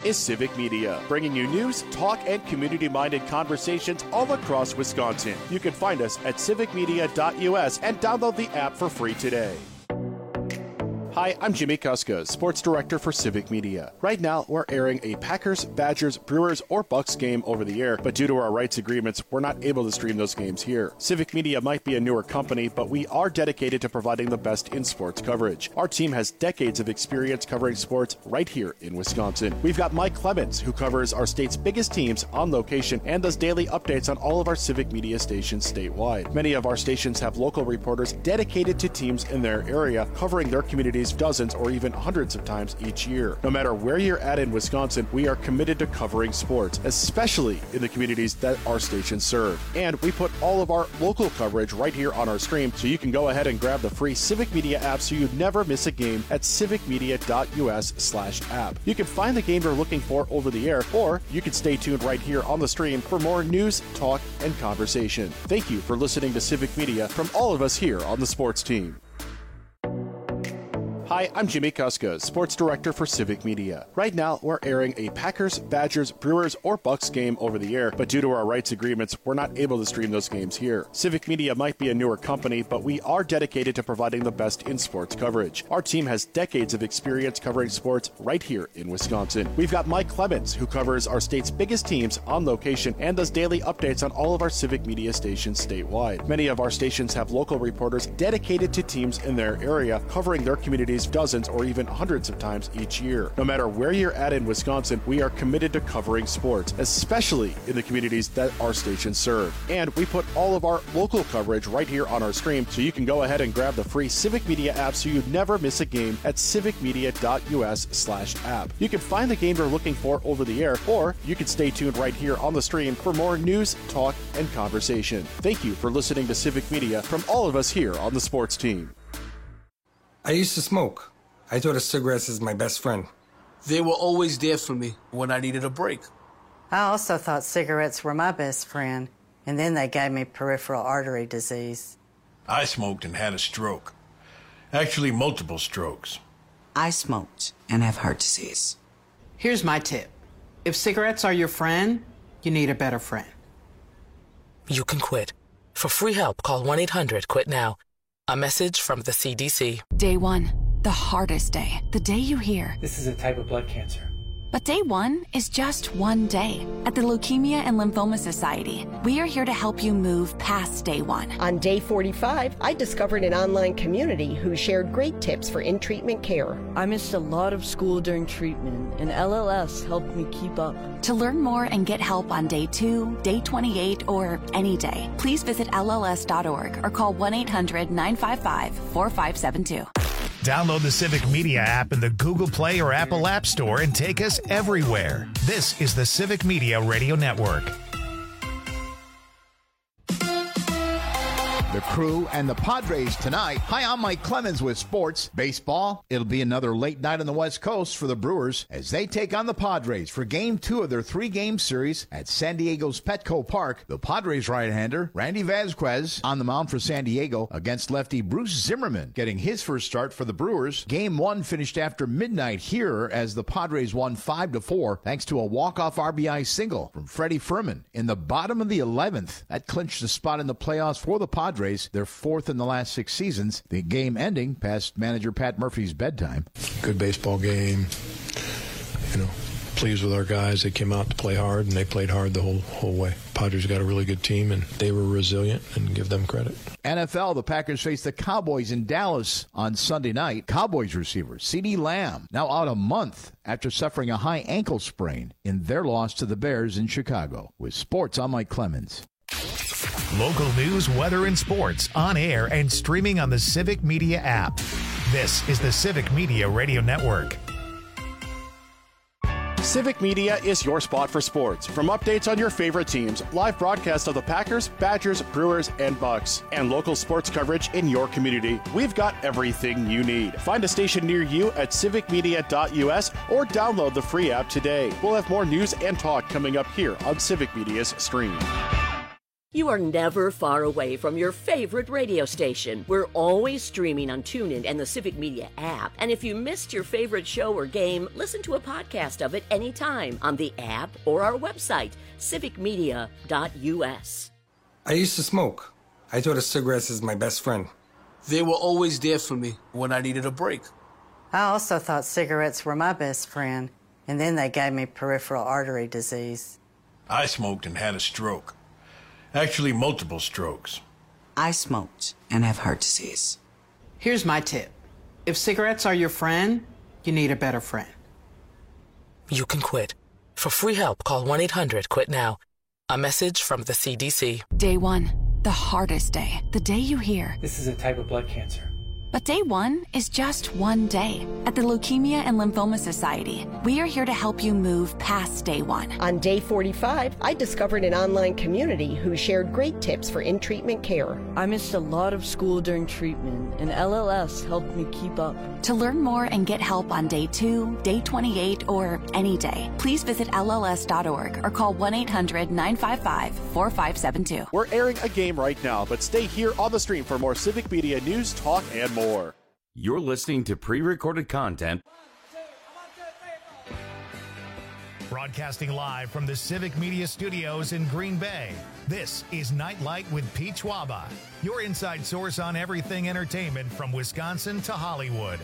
is Civic Media, bringing you news, talk, and community-minded conversations all across Wisconsin. You can find us at civicmedia.us and download the app for free today. Hi, I'm Jimmy Kuska, Sports Director for Civic Media. Right now, we're airing a Packers, Badgers, Brewers, or Bucks game over the air, but due to our rights agreements, we're not able to stream those games here. Civic Media might be a newer company, but we are dedicated to providing the best in sports coverage. Our team has decades of experience covering sports right here in Wisconsin. We've got Mike Clemens, who covers our state's biggest teams on location and does daily updates on all of our Civic Media stations statewide. Many of our stations have local reporters dedicated to teams in their area, covering their communities dozens or even hundreds of times each year. No matter where you're at in Wisconsin, we are committed to covering sports, especially in the communities that our stations serve. And we put all of our local coverage right here on our stream, so you can go ahead and grab the free Civic Media app so you never miss a game at civicmedia.us/app. You can find the game you're looking for over the air, or you can stay tuned right here on the stream for more news, talk, and conversation. Thank you for listening to Civic Media from all of us here on the sports team. Hi, I'm Jimmy Kuska, Sports Director for Civic Media. Right now, we're airing a Packers, Badgers, Brewers, or Bucks game over the air, but due to our rights agreements, we're not able to stream those games here. Civic Media might be a newer company, but we are dedicated to providing the best in sports coverage. Our team has decades of experience covering sports right here in Wisconsin. We've got Mike Clemens, who covers our state's biggest teams on location and does daily updates on all of our Civic Media stations statewide. Many of our stations have local reporters dedicated to teams in their area, covering their communities dozens or even hundreds of times each year. No matter where you're at in Wisconsin, we are committed to covering sports, especially in the communities that our stations serve. And we put all of our local coverage right here on our stream, so you can go ahead and grab the free Civic Media app so you never miss a game at civicmedia.us/app. You can find the game you're looking for over the air, or you can stay tuned right here on the stream for more news, talk, and conversation. Thank you for listening to Civic Media from all of us here on the sports team. I used to smoke. I thought of cigarettes as my best friend. They were always there for me when I needed a break. I also thought cigarettes were my best friend, and then they gave me peripheral artery disease. I smoked and had a stroke. Actually, multiple strokes. I smoked and have heart disease. Here's my tip. If cigarettes are your friend, you need a better friend. You can quit. For free help, call 1-800-QUIT-NOW. A message from the CDC. Day one, the hardest day. The day you hear, this is a type of blood cancer. But day one is just one day. At the Leukemia and Lymphoma Society, we are here to help you move past day one. On day 45, I discovered an online community who shared great tips for in-treatment care. I missed a lot of school during treatment, and LLS helped me keep up. To learn more and get help on day 2, day 28, or any day, please visit LLS.org or call 1-800-955-4572. Download the Civic Media app in the Google Play or Apple App Store and take us everywhere. This is the Civic Media Radio Network. The Crew and the Padres tonight. Hi, I'm Mike Clemens with sports. Baseball, it'll be another late night on the West Coast for the Brewers as they take on the Padres for Game 2 of their 3-game series at San Diego's Petco Park. The Padres right-hander, Randy Vasquez, on the mound for San Diego against lefty Bruce Zimmerman, getting his first start for the Brewers. Game 1 finished after midnight here as the Padres won 5-4 thanks to a walk-off RBI single from Freddie Furman in the bottom of the 11th. That clinched the spot in the playoffs for the Padres. They're 4th in the last 6 seasons. The game ending past manager Pat Murphy's bedtime. Good baseball game. Pleased with our guys. They came out to play hard, and they played hard the whole way. Padres got a really good team, and they were resilient, and give them credit. NFL, the Packers face the Cowboys in Dallas on Sunday night. Cowboys receiver CeeDee Lamb now out a month after suffering a high ankle sprain in their loss to the Bears in Chicago. With sports, I'm Mike Clemens. Local news, weather, and sports on air and streaming on the Civic Media app. This is the Civic Media Radio Network. Civic Media is your spot for sports. From updates on your favorite teams, live broadcasts of the Packers, Badgers, Brewers, and Bucks, and local sports coverage in your community, we've got everything you need. Find a station near you at civicmedia.us or download the free app today. We'll have more news and talk coming up here on Civic Media's stream. You are never far away from your favorite radio station. We're always streaming on TuneIn and the Civic Media app. And if you missed your favorite show or game, listen to a podcast of it anytime on the app or our website, civicmedia.us. I used to smoke. I thought of cigarettes as my best friend. They were always there for me when I needed a break. I also thought cigarettes were my best friend, and then they gave me peripheral artery disease. I smoked and had a stroke. Actually, multiple strokes. I smoked and have heart disease. Here's my tip. If cigarettes are your friend, you need a better friend. You can quit. For free help, call 1-800-QUIT-NOW. A message from the CDC. Day 1, the hardest day. The day you hear, "This is a type of blood cancer." But day 1 is just one day. At the Leukemia and Lymphoma Society, we are here to help you move past day 1. On day 45, I discovered an online community who shared great tips for in-treatment care. I missed a lot of school during treatment, and LLS helped me keep up. To learn more and get help on day 2, day 28, or any day, please visit LLS.org or call 1-800-955-4572. We're airing a game right now, but stay here on the stream for more Civic Media news, talk, and more. You're listening to pre-recorded content. Broadcasting live from the Civic Media Studios in Green Bay, this is Nightlight with Pete Schwaba, your inside source on everything entertainment from Wisconsin to Hollywood.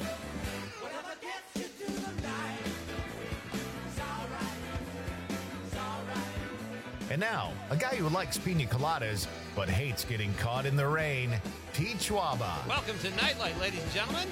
And now, a guy who likes pina coladas but hates getting caught in the rain, Pete Schwaba. Welcome to Nightlight, ladies and gentlemen.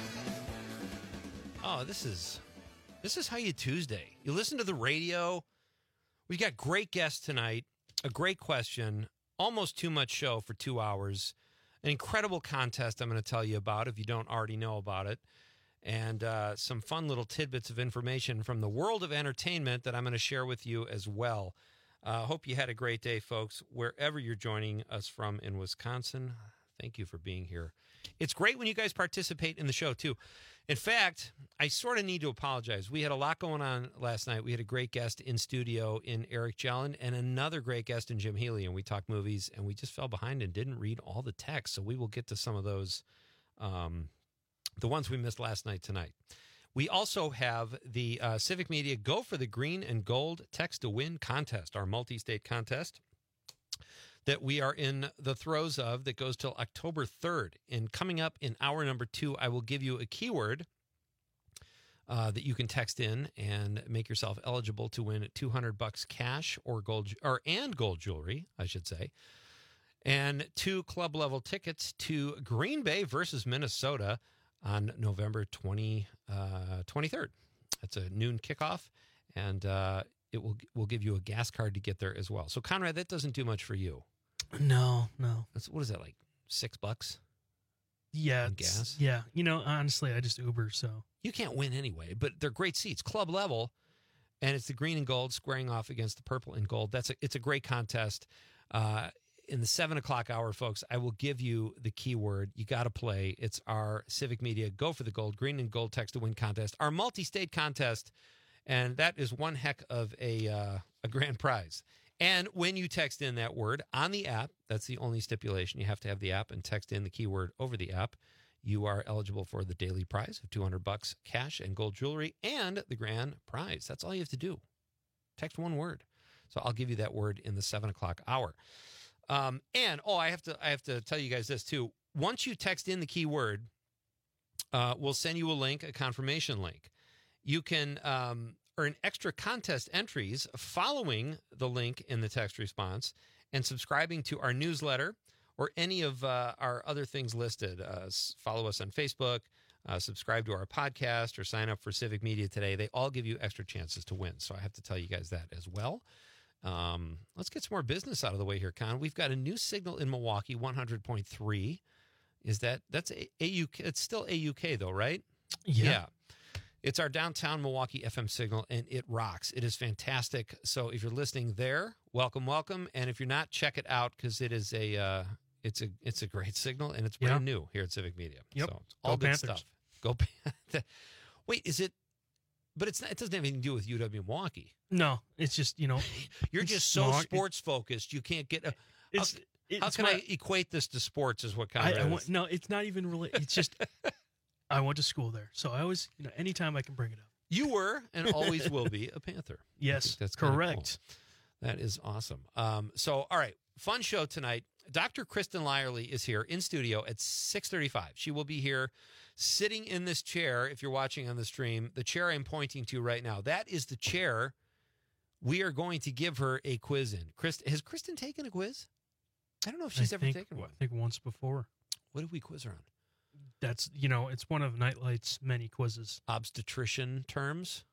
Oh, this is how you Tuesday. You listen to the radio. We've got great guests tonight, a great question, almost too much show for 2 hours, an incredible contest I'm going to tell you about if you don't already know about it, and some fun little tidbits of information from the world of entertainment that I'm going to share with you as well. Hope you had a great day, folks, wherever you're joining us from in Wisconsin. Thank you for being here. It's great when you guys participate in the show, too. In fact, I sort of need to apologize. We had a lot going on last night. We had a great guest in studio in Eric Jellin and another great guest in Jim Healy, and we talked movies, and we just fell behind and didn't read all the text, so we will get to some of those, the ones we missed last night tonight. We also have the Civic Media Go for the Green and Gold Text to Win contest, our multi-state contest that we are in the throes of that goes till October 3rd. And coming up in hour number 2, I will give you a keyword that you can text in and make yourself eligible to win $200 cash or gold jewelry, I should say, and 2 club level tickets to Green Bay versus Minnesota on November 23rd. That's a noon kickoff, and it will give you a gas card to get there as well. So, Conrad, that doesn't do much for you. No. What is that, like $6? Yeah. Gas? Yeah. Honestly, I just Uber, so. You can't win anyway, but they're great seats. Club level, and it's the green and gold squaring off against the purple and gold. It's a great contest. In the 7 o'clock hour, folks, I will give you the keyword. You got to play. It's our Civic Media Go for the Gold, Green and Gold Text to Win contest, our multi-state contest, and that is one heck of a grand prize. And when you text in that word on the app, that's the only stipulation. You have to have the app and text in the keyword over the app. You are eligible for the daily prize of $200 cash and gold jewelry and the grand prize. That's all you have to do. Text one word. So I'll give you that word in the 7 o'clock hour. I have to tell you guys this too. Once you text in the keyword, we'll send you a link, a confirmation link. You can earn extra contest entries following the link in the text response and subscribing to our newsletter or any of our other things listed. Follow us on Facebook, subscribe to our podcast, or sign up for Civic Media Today. They all give you extra chances to win. So I have to tell you guys that as well. Let's get some more business out of the way here, Con. We've got a new signal in Milwaukee, 100.3. That's AUK? It's still AUK though, right? Yeah. It's our downtown Milwaukee FM signal, and it rocks. It is fantastic. So if you're listening there, welcome. And if you're not, check it out because it is it's a great signal, and it's brand new here at Civic Media. Yep. So it's all Go good Panthers. stuff. Go Panthers. Wait, is it? But it doesn't have anything to do with UW Milwaukee. No, it's just, You're just so sports focused. You can't get. How can I equate this to sports? Is what kind of no, it's not even related. It's just I went to school there, so I always, anytime I can bring it up. You were and always will be a Panther. Yes, that's correct. Cool. That is awesome. So, all right, fun show tonight. Dr. Kristen Lyerly is here in studio at 6:35. She will be here sitting in this chair, if you're watching on the stream, the chair I'm pointing to right now. That is the chair we are going to give her a quiz in. Has Kristen taken a quiz? I don't know if she's ever taken one. I think once before. What did we quiz her on? That's, it's one of Nightlight's many quizzes. Obstetrician terms?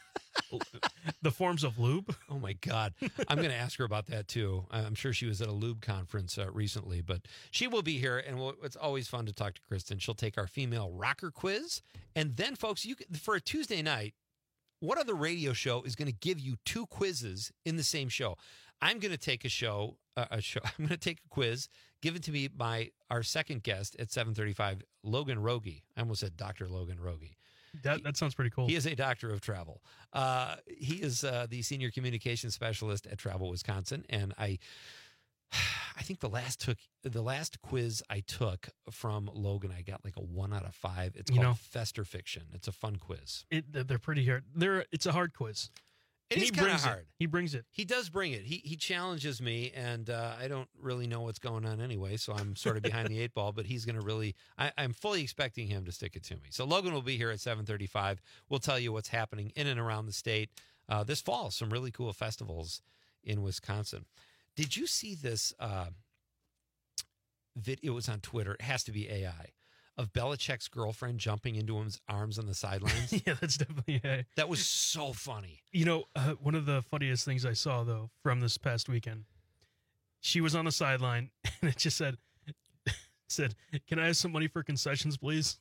The forms of lube? Oh, my God. I'm going to ask her about that, too. I'm sure she was at a lube conference recently, but she will be here, and it's always fun to talk to Kristen. She'll take our female rocker quiz. And then, folks, for a Tuesday night, what other radio show is going to give you 2 quizzes in the same show? I'm going to take I'm going to take a quiz given to me by our second guest at 7:35, Logan Rogie. I almost said Dr. Logan Rogie. That sounds pretty cool. He is a doctor of travel. He is the senior communications specialist at Travel Wisconsin, and I think the last quiz I took from Logan, I got like a 1 out of 5. It's called Fester Fiction. It's a fun quiz. They're pretty hard. It's a hard quiz. It is kind of hard. He brings it. He does bring it. He challenges me, and I don't really know what's going on anyway, so I'm sort of behind the 8 ball, but he's going to really, I'm fully expecting him to stick it to me. So Logan will be here at 7:35. We'll tell you what's happening in and around the state this fall. Some really cool festivals in Wisconsin. Did you see this video? It was on Twitter. It has to be AI. Of Belichick's girlfriend jumping into his arms on the sidelines. Yeah, that's definitely AI. That was so funny. One of the funniest things I saw, though, from this past weekend, she was on the sideline, and it just said, "Can I have some money for concessions, please?"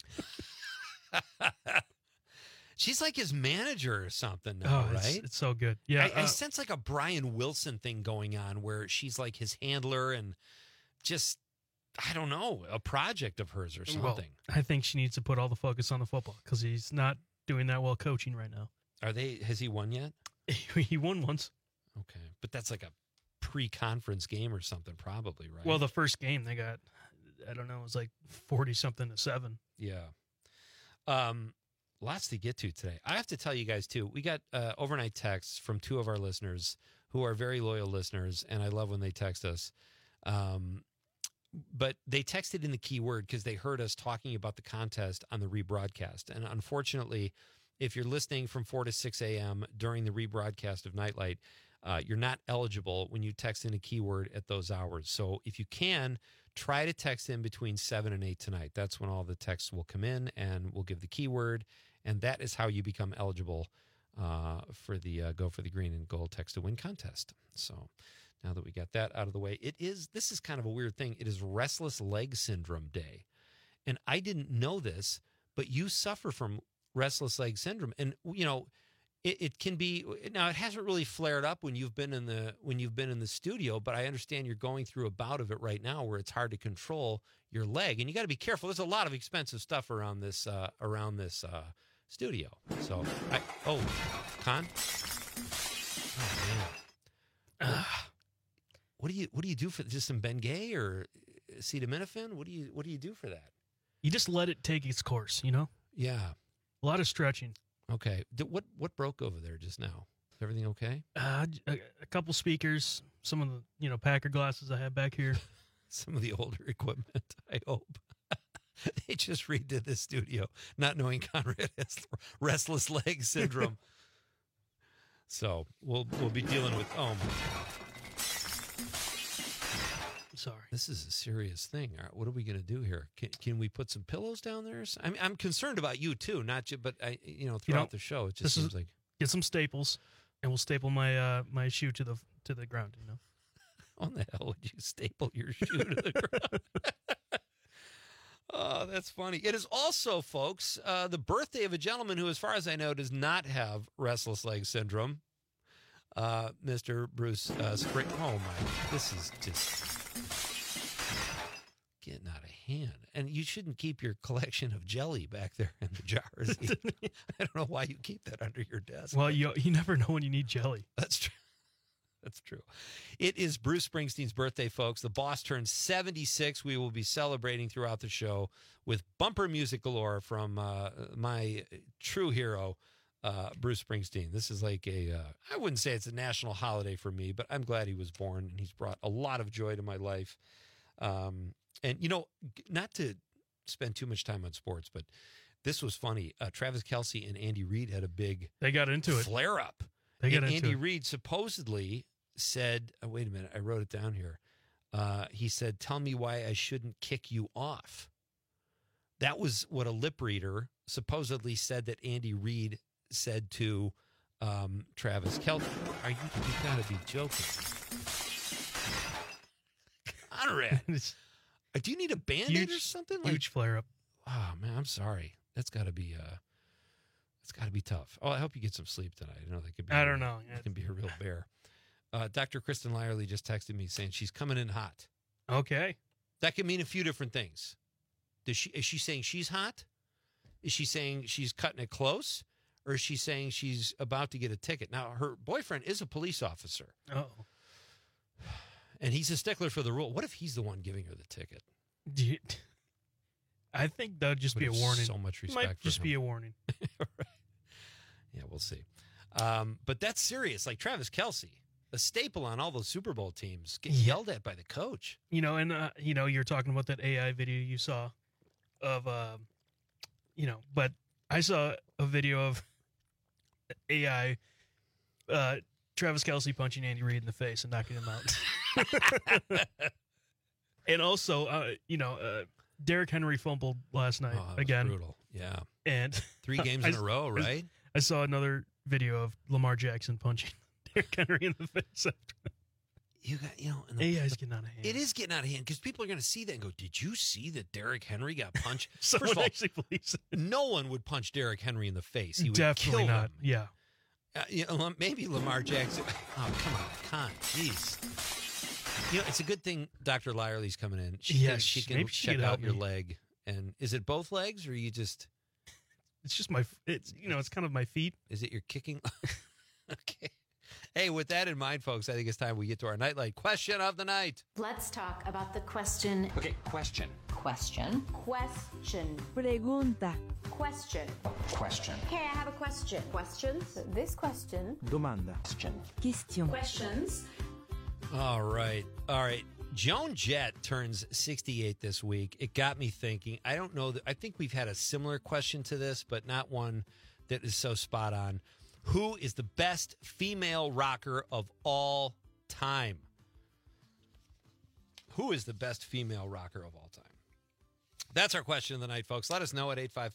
She's like his manager or something now, right? It's so good. Yeah, I sense like a Brian Wilson thing going on where she's like his handler and just, I don't know, a project of hers or something. Well, I think she needs to put all the focus on the football because he's not doing that well coaching right now. Has he won yet? He won once. Okay, but that's like a pre-conference game or something, probably, right? Well, the first game they got, I don't know, it was like 40-something to 7. Yeah. Lots to get to today. I have to tell you guys, too, we got overnight texts from 2 of our listeners who are very loyal listeners, and I love when they text us. But they texted in the keyword because they heard us talking about the contest on the rebroadcast. And unfortunately, if you're listening from 4 to 6 a.m. during the rebroadcast of Nightlight, you're not eligible when you text in a keyword at those hours. So if you can, try to text in between 7 and 8 tonight. That's when all the texts will come in, and we'll give the keyword. And that is how you become eligible for the Go for the Green and Gold Text to Win contest. So now that we got that out of the way, this is kind of a weird thing. It is Restless Leg Syndrome Day. And I didn't know this, but you suffer from restless leg syndrome. And, it can be, now it hasn't really flared up when you've been in the studio, but I understand you're going through a bout of it right now where it's hard to control your leg. And you got to be careful. There's a lot of expensive stuff around this studio. So, Con? Oh, man. What do you do for just some Bengay or acetaminophen? What do you do for that? You just let it take its course, Yeah. A lot of stretching. Okay. What broke over there just now? Is everything okay? A couple speakers, some of the Packer glasses I have back here. Some of the older equipment, I hope. They just redid this studio, not knowing Conrad has restless leg syndrome. So we'll be dealing with. Oh my God. Sorry. This is a serious thing. All right, what are we going to do here? Can we put some pillows down there? I mean, I'm concerned about you too, not just, but throughout the show, it just seems like get some staples, and we'll staple my my shoe to the ground. How the hell would you staple your shoe to the ground? Oh, that's funny. It is also, folks, the birthday of a gentleman who, as far as I know, does not have restless leg syndrome. Mr. Bruce Spring. Oh my! This is just getting out of hand. And you shouldn't keep your collection of jelly back there in the jars. I don't know why you keep that under your desk. Well, you never know when you need jelly. That's true. That's true. It is Bruce Springsteen's birthday, folks. The boss turns 76. We will be celebrating throughout the show with bumper music galore from my true hero, Bruce Springsteen. This is like I wouldn't say it's a national holiday for me, but I'm glad he was born, and he's brought a lot of joy to my life. And, not to spend too much time on sports, but this was funny. Travis Kelce and Andy Reid had a big They got into it. flare-up. They got into Andy it. Reid supposedly said, wait a minute, I wrote it down here. He said, tell me why I shouldn't kick you off. That was what a lip reader supposedly said that Andy Reid said to Travis Kelce. You gotta be joking. Conrad, do you need a Band-Aid or something? Huge flare-up. Oh, man, I'm sorry. That's got to be tough. Oh, I hope you get some sleep tonight. I know that could be. I don't know. It can be a real bear. Dr. Kristen Lyerly just texted me saying she's coming in hot. Okay. That could mean a few different things. Is she saying she's hot? Is she saying she's cutting it close? Or is she saying she's about to get a ticket? Now, her boyfriend is a police officer. Oh. And he's a stickler for the rule. What if he's the one giving her the ticket? I think that would just be a warning. So much respect Might for just him. be a warning. Right. Yeah, we'll see. But that's serious. Like Travis Kelce, a staple on all those Super Bowl teams, getting yelled at by the coach. And you're talking about that AI video you saw of, but I saw a video of AI, Travis Kelce punching Andy Reid in the face and knocking him out. And also, Derrick Henry fumbled last night again. Brutal. Yeah. And 3 games in a row, right? I saw another video of Lamar Jackson punching Derrick Henry in the face. You got, AI's getting out of hand. It is getting out of hand because people are going to see that and go, did you see that Derrick Henry got punched? Someone First of all, actually believes it. No one would punch Derrick Henry in the face. He would Definitely kill not. him. Yeah. Maybe Lamar Jackson. Oh, come on. Jeez. It's a good thing Dr. Lyerly's coming in. She can check out your leg. And is it both legs or you just... It's just it's kind of my feet. Is it your kicking? Okay. Hey, with that in mind, folks, I think it's time we get to our Nightlight question of the night. Let's talk about the question. Okay, question. Question. Pregunta. Question. Question. Okay, I have a question. Questions? This question. Domanda. Question. Questions. All right. Joan Jett turns 68 this week. It got me thinking. I don't know. I think we've had a similar question to this, but not one that is so spot on. Who is the best female rocker of all time? Who is the best female rocker of all time? That's our question of the night, folks. Let us know at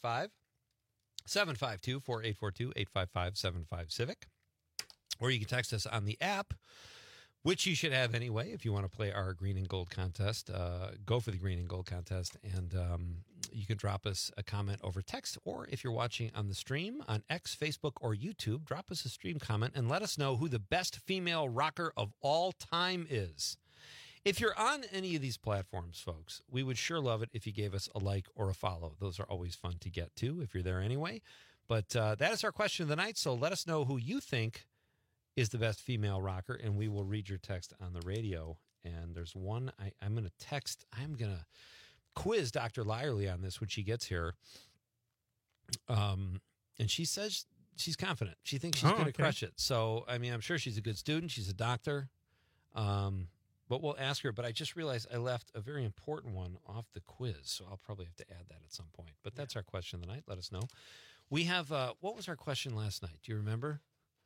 855-752-4842, 855-75-CIVIC. Or you can text us on the app, which you should have anyway if you want to play our Green and Gold contest. Go for the Green and Gold contest, and you can drop us a comment over text, or if you're watching on the stream on X, Facebook, or YouTube, drop us a stream comment and let us know who the best female rocker of all time is. If you're on any of these platforms, folks, we would sure love it if you gave us a like or a follow. Those are always fun to get to if you're there anyway. But that is our question of the night, so let us know who you think is the best female rocker, and we will read your text on the radio. And there's one I'm going to quiz Dr. Lyerly on this when she gets here. And she says she's confident. She thinks she's going to crush it. So, I'm sure she's a good student. She's a doctor. But we'll ask her. But I just realized I left a very important one off the quiz, so I'll probably have to add that at some point. But that's our question of the night. Let us know. We have, what was our question last night? Do you remember?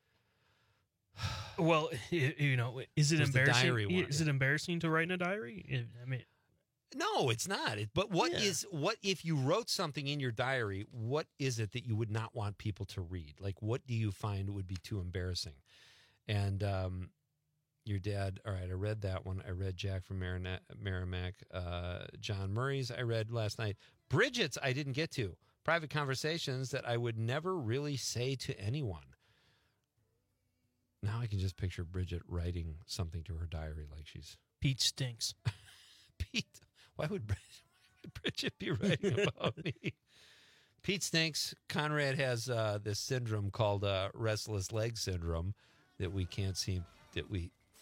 Well, is it embarrassing? Diary one. Is it embarrassing to write in a diary? No, it's not. But what if you wrote something in your diary? What is it that you would not want people to read? Like, what do you find would be too embarrassing? And your dad. All right, I read that one. I read Jack from Merrimack. John Murray's. I read last night. Bridget's. I didn't get to. Private conversations that I would never really say to anyone. Now I can just picture Bridget writing something to her diary like she's... Pete stinks. Pete? Why would Bridget be writing about me? Pete stinks. Conrad has this syndrome called restless leg syndrome that we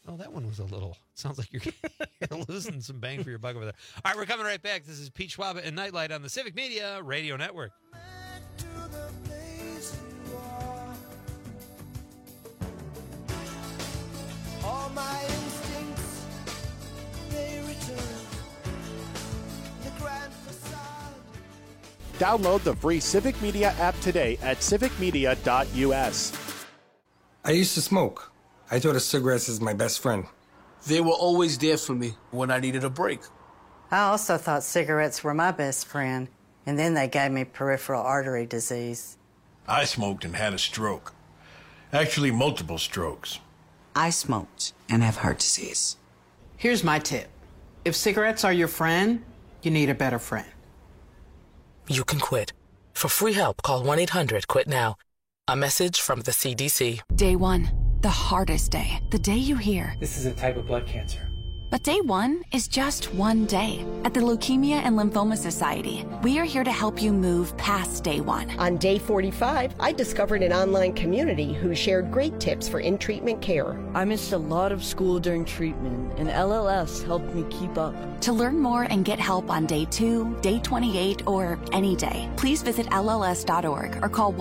Oh, that one was a little. Sounds like you're losing some bang for your buck over there. All right, we're coming right back. This is Pete Schwaba and Nightlight on the Civic Media Radio Network. All my instincts, they return. The grand facade. Download the free Civic Media app today at civicmedia.us. I used to smoke. I thought of cigarettes as my best friend. They were always there for me when I needed a break. I also thought cigarettes were my best friend, and then they gave me peripheral artery disease. I smoked and had a stroke. Actually, multiple strokes. I smoked and have heart disease. Here's my tip. If cigarettes are your friend, you need a better friend. You can quit. For free help, call 1-800-QUIT-NOW. A message from the CDC. Day 1, the hardest day. The day you hear, This is a type of blood cancer. but day 1 is just one day. At the Leukemia and Lymphoma Society, we are here to help you move past day 1. On day 45, I discovered an online community who shared great tips for in-treatment care. I missed a lot of school during treatment, and LLS helped me keep up. To learn more and get help on day 2, day 28, or any day, please visit LLS.org or call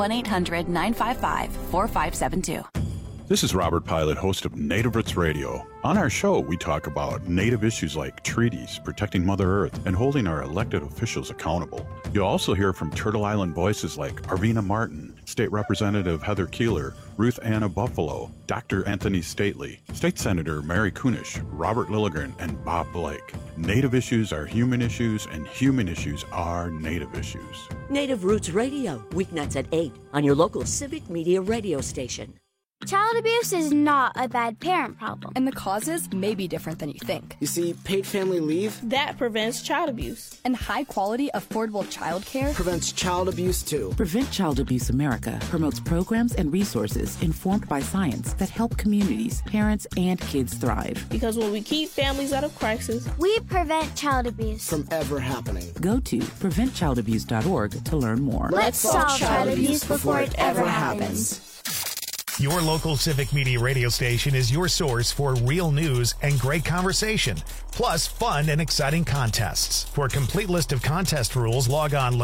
1-800-955-4572. This is Robert Pilot, host of Native Roots Radio. On our show, we talk about Native issues like treaties, protecting Mother Earth, and holding our elected officials accountable. You'll also hear from Turtle Island voices like Arvina Martin, State Representative Heather Keeler, Ruth Anna Buffalo, Dr. Anthony Stately, State Senator Mary Kunish, Robert Lilligren, and Bob Blake. Native issues are human issues, and human issues are Native issues. Native Roots Radio, weeknights at 8 on your local Civic Media radio station. Child abuse is not a bad parent problem. And the causes may be different than you think. You see, paid family leave That prevents child abuse. And high-quality, affordable child care prevents child abuse too. Prevent Child Abuse America promotes programs and resources informed by science that help communities, parents, and kids thrive. Because when we keep families out of crisis, we prevent child abuse. From ever happening. Go to preventchildabuse.org to learn more. Let's solve child abuse before it ever happens. Your local Civic Media radio station is your source for real news and great conversation, plus fun and exciting contests. For a complete list of contest rules, log on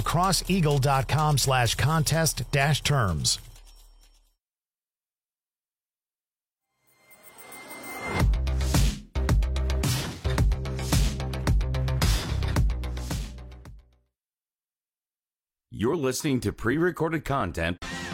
lacrosseeagle.com/contest-terms. You're listening to pre-recorded content.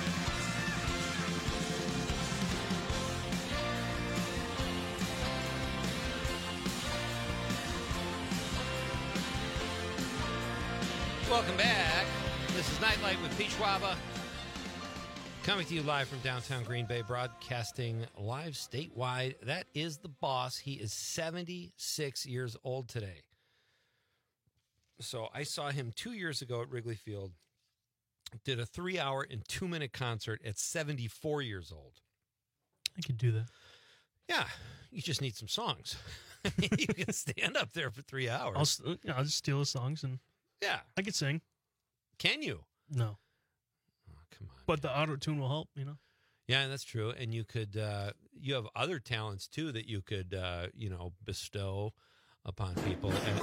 Welcome back. This is Nightlight with Pete Schwaba. Coming to you live from downtown Green Bay, broadcasting live statewide. That is the boss. He is 76 years old today. So I saw him 2 years ago at Wrigley Field. Did a 3-hour and 2-minute concert at 74 years old. I could do that. Yeah, you just need some songs. You can stand up there for 3 hours. I'll just steal the songs and yeah, I could sing. Can you? No. Oh, come on. But the auto tune will help, Yeah, that's true. And you could, you have other talents too that you could, bestow upon people. And,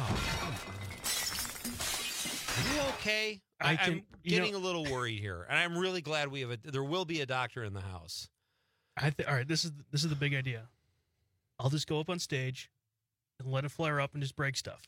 are you okay? I'm getting a little worried here, and I'm really glad we have there will be a doctor in the house. All right, this is the big idea. I'll just go up on stage and let it flare up and just break stuff.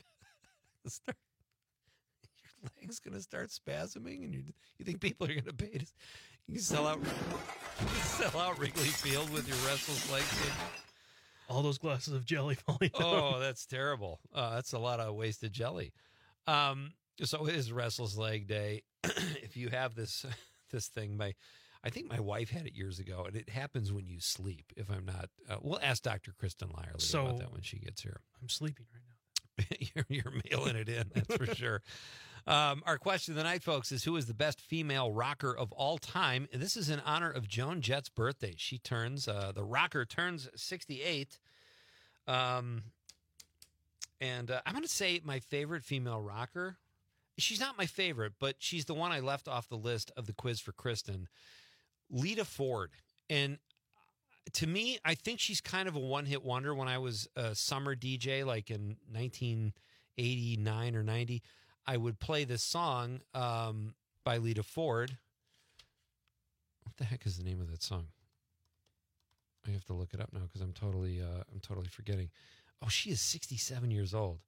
Your leg's gonna start spasming, and you think people are gonna pay to you can sell out Wrigley Field with your restless legs. All those glasses of jelly falling down. Oh, that's terrible. That's a lot of wasted jelly. So it is Restless Leg Day. If you have this thing, I think my wife had it years ago, and it happens when you sleep. If I'm not, we'll ask Dr. Kristen Lyerly about that when she gets here. I'm sleeping right now. You're mailing it in, that's for sure. Our question of the night, folks, is who is the best female rocker of all time? And this is in honor of Joan Jett's birthday. She turns, the rocker turns 68. And I'm going to say my favorite female rocker. She's not my favorite, but she's the one I left off the list of the quiz for Kristen. Lita Ford. And to me, I think she's kind of a one-hit wonder. When I was a summer DJ, like in 1989 or 90, I would play this song by Lita Ford. What the heck is the name of that song? I have to look it up now because I'm totally forgetting. Oh, she is 67 years old.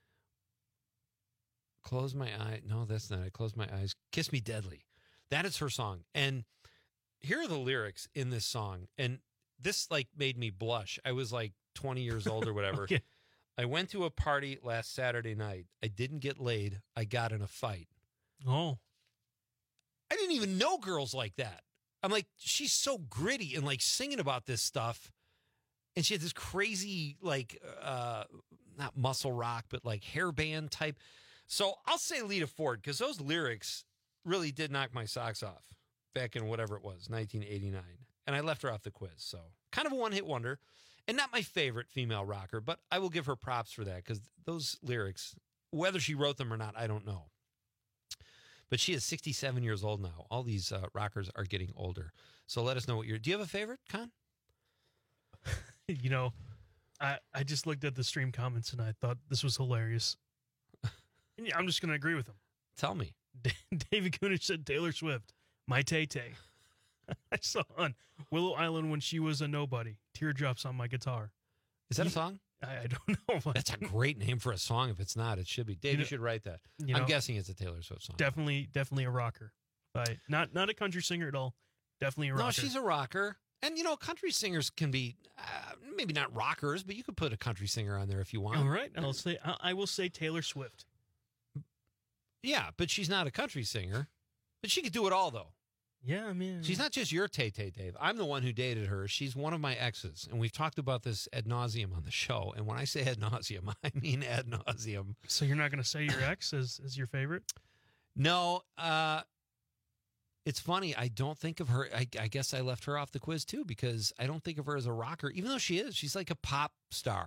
Close my eye. No, that's not it. Close my eyes. Kiss Me Deadly. That is her song. And here are the lyrics in this song. And this like made me blush. I was like 20 years old or whatever. Okay. I went to a party last Saturday night. I didn't get laid. I got in a fight. Oh. I didn't even know girls like that. I'm like, she's so gritty and like singing about this stuff. And she had this crazy, like, not muscle rock, but like hairband type. So I'll say Lita Ford because those lyrics really did knock my socks off back in whatever it was, 1989. And I left her off the quiz. So kind of a one-hit wonder and not my favorite female rocker, but I will give her props for that because those lyrics, whether she wrote them or not, I don't know. But she is 67 years old now. All these rockers are getting older. So let us know what do you have a favorite, Con? You know, I just looked at the stream comments and I thought this was hilarious. And I'm just going to agree with him. Tell me. David Kunich said Taylor Swift, my Tay-Tay. I saw on Willow Island when she was a nobody. Teardrops on my guitar. Is that a song? I don't know. That's a great name for a song. If it's not, it should be. Dave, you should write that. I'm guessing it's a Taylor Swift song. Definitely a rocker. Not a country singer at all. Definitely a rocker. No, she's a rocker. And, country singers can be, maybe not rockers, but you could put a country singer on there if you want. All right. I will say Taylor Swift. Yeah, but she's not a country singer. But she could do it all, though. Yeah, I mean. She's not just your Tay-Tay, Dave. I'm the one who dated her. She's one of my exes. And we've talked about this ad nauseum on the show. And when I say ad nauseum, I mean ad nauseum. So you're not going to say your ex is your favorite? No. It's funny. I don't think of her. I guess I left her off the quiz, too, because I don't think of her as a rocker, even though she is. She's like a pop star,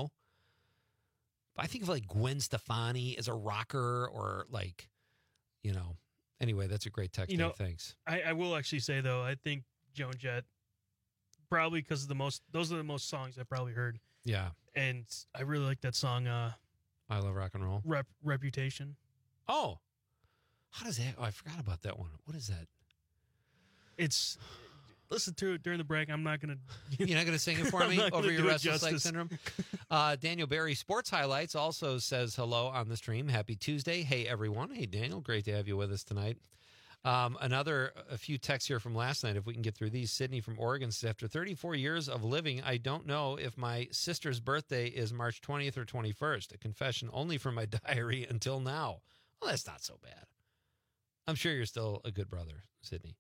I think of like Gwen Stefani as a rocker or like, Anyway, that's a great text. Thanks. I will actually say, though, I think Joan Jett, probably because those are the most songs I probably heard. Yeah. And I really like that song. I Love Rock and Roll. Reputation. Oh. How does that? Oh, I forgot about that one. What is that? It's. Listen to it during the break. I'm not going to. You're not going to sing it for me over your restless leg syndrome? Daniel Barry Sports Highlights also says hello on the stream. Happy Tuesday. Hey, everyone. Hey, Daniel. Great to have you with us tonight. A few texts here from last night, if we can get through these. Sydney from Oregon says, after 34 years of living, I don't know if my sister's birthday is March 20th or 21st. A confession only from my diary until now. Well, that's not so bad. I'm sure you're still a good brother, Sydney.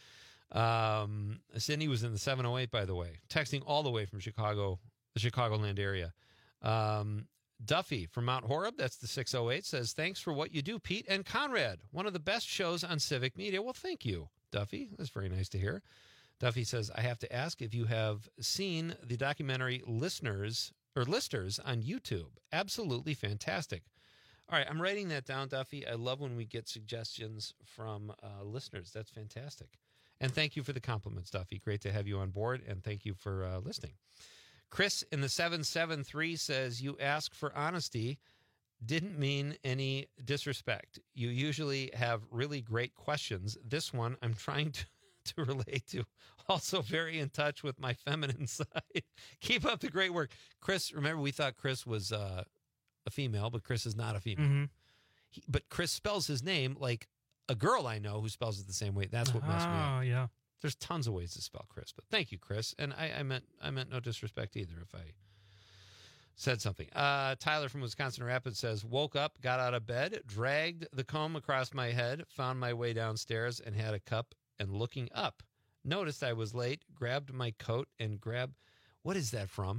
Sydney was in the 708, by the way, texting all the way from Chicago, the Chicagoland area. Duffy from Mount Horeb, that's the 608, says, thanks for what you do, Pete and Conrad. One of the best shows on Civic Media. Well, thank you, Duffy. That's very nice to hear. Duffy says, I have to ask if you have seen the documentary Listers on YouTube. Absolutely fantastic. All right, I'm writing that down, Duffy. I love when we get suggestions from listeners. That's fantastic. And thank you for the compliments, Duffy. Great to have you on board, and thank you for listening. Chris in the 773 says, you ask for honesty. Didn't mean any disrespect. You usually have really great questions. This one I'm trying to relate to. Also very in touch with my feminine side. Keep up the great work. Chris, remember we thought Chris was a female, but Chris is not a female. Mm-hmm. But Chris spells his name like a girl I know who spells it the same way. That's what messed me up. Oh, yeah. There's tons of ways to spell Chris, but thank you, Chris. And I meant no disrespect either if I said something. Tyler from Wisconsin Rapids says, woke up, got out of bed, dragged the comb across my head, found my way downstairs and had a cup and looking up. Noticed I was late, grabbed my coat and what is that from?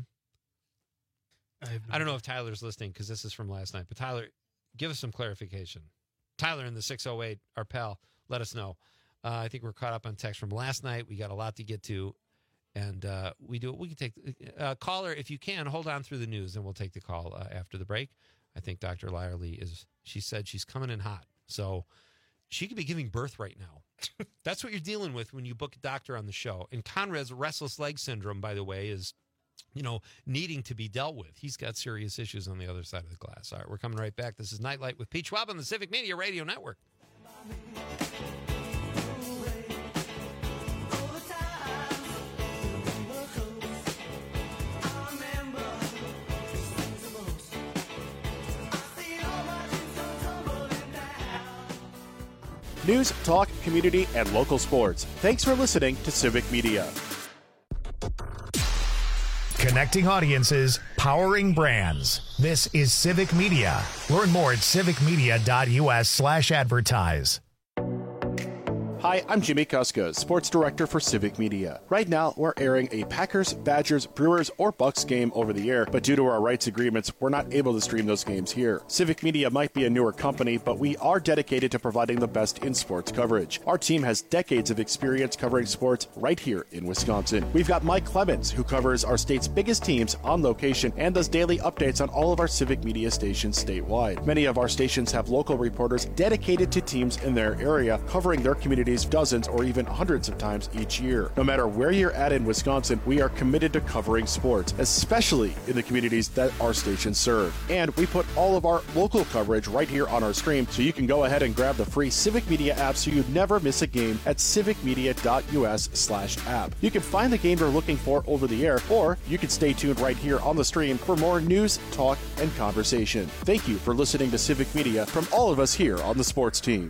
I don't know if Tyler's listening because this is from last night, but Tyler, give us some clarification. Tyler in the 608, our pal, let us know. I think we're caught up on text from last night. We got a lot to get to, and we can take caller if you can. Hold on through the news, and we'll take the call after the break. I think Dr. Lyerly she said she's coming in hot, so she could be giving birth right now. That's what you're dealing with when you book a doctor on the show. And Conrad's restless leg syndrome, by the way, is, needing to be dealt with. He's got serious issues on the other side of the glass. All right, we're coming right back. This is Nightlight with Pete Schwab on the Civic Media Radio Network. News, talk, community, and local sports. Thanks for listening to Civic Media. Connecting audiences, powering brands. This is Civic Media. Learn more at civicmedia.us/advertise. Hi, I'm Jimmy Kuska, Sports Director for Civic Media. Right now, we're airing a Packers, Badgers, Brewers, or Bucks game over the air, but due to our rights agreements, we're not able to stream those games here. Civic Media might be a newer company, but we are dedicated to providing the best in sports coverage. Our team has decades of experience covering sports right here in Wisconsin. We've got Mike Clemens, who covers our state's biggest teams on location and does daily updates on all of our Civic Media stations statewide. Many of our stations have local reporters dedicated to teams in their area, covering their communities dozens or even hundreds of times each year. No matter where you're at in Wisconsin, we are committed to covering sports, especially in the communities that our stations serve. And we put all of our local coverage right here on our stream, so you can go ahead and grab the free Civic Media app so you never miss a game at civicmedia.us/app. You can find the game you're looking for over the air, or you can stay tuned right here on the stream for more news, talk, and conversation. Thank you for listening to Civic Media from all of us here on the sports team.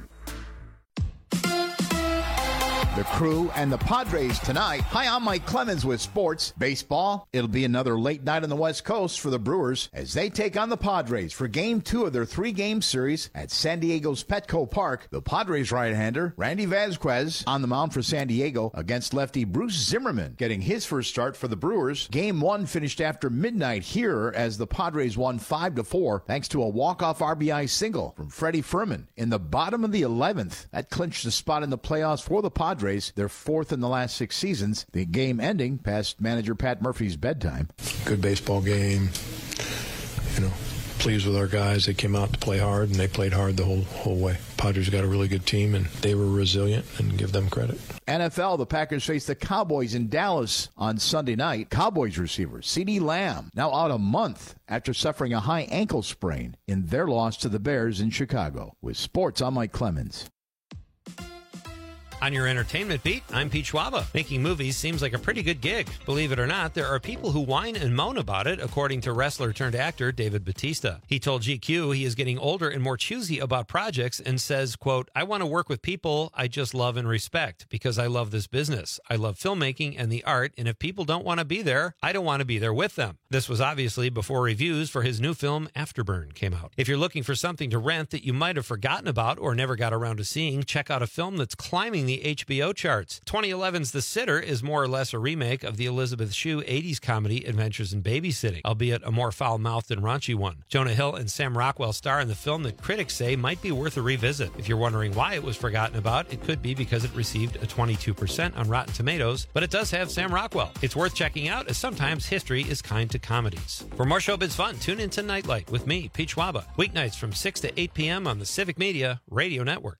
The Crew and the Padres tonight. Hi, I'm Mike Clemens with Sports. Baseball, it'll be another late night on the West Coast for the Brewers as they take on the Padres for Game 2 of their 3-game series at San Diego's Petco Park. The Padres right-hander, Randy Vasquez, on the mound for San Diego against lefty Bruce Zimmerman, getting his first start for the Brewers. Game 1 finished after midnight here as the Padres won 5-4 thanks to a walk-off RBI single from Freddie Furman in the bottom of the 11th. That clinched the spot in the playoffs for the Padres. They're fourth in the last 6 seasons. The game ending past manager Pat Murphy's bedtime. Good baseball game. Pleased with our guys. They came out to play hard, and they played hard the whole way. Padres got a really good team, and they were resilient, and give them credit. NFL, the Packers face the Cowboys in Dallas on Sunday night. Cowboys receiver CeeDee Lamb now out a month after suffering a high ankle sprain in their loss to the Bears in Chicago. With sports, I'm Mike Clemens. On your entertainment beat, I'm Pete Schwaba. Making movies seems like a pretty good gig. Believe it or not, there are people who whine and moan about it, according to wrestler-turned-actor David Batista. He told GQ he is getting older and more choosy about projects and says, quote, I want to work with people I just love and respect because I love this business. I love filmmaking and the art, and if people don't want to be there, I don't want to be there with them. This was obviously before reviews for his new film, Afterburn, came out. If you're looking for something to rent that you might have forgotten about or never got around to seeing, check out a film that's climbing the HBO charts. 2011's The Sitter is more or less a remake of the Elizabeth Shue 80s comedy Adventures in Babysitting, albeit a more foul-mouthed and raunchy one. Jonah Hill and Sam Rockwell star in the film that critics say might be worth a revisit. If you're wondering why it was forgotten about, it could be because it received a 22% on Rotten Tomatoes, but it does have Sam Rockwell. It's worth checking out, as sometimes history is kind to comedies. For more showbiz fun, tune into Nightlight with me, Pete Schwaba, weeknights from 6 to 8 p.m. on the Civic Media Radio Network.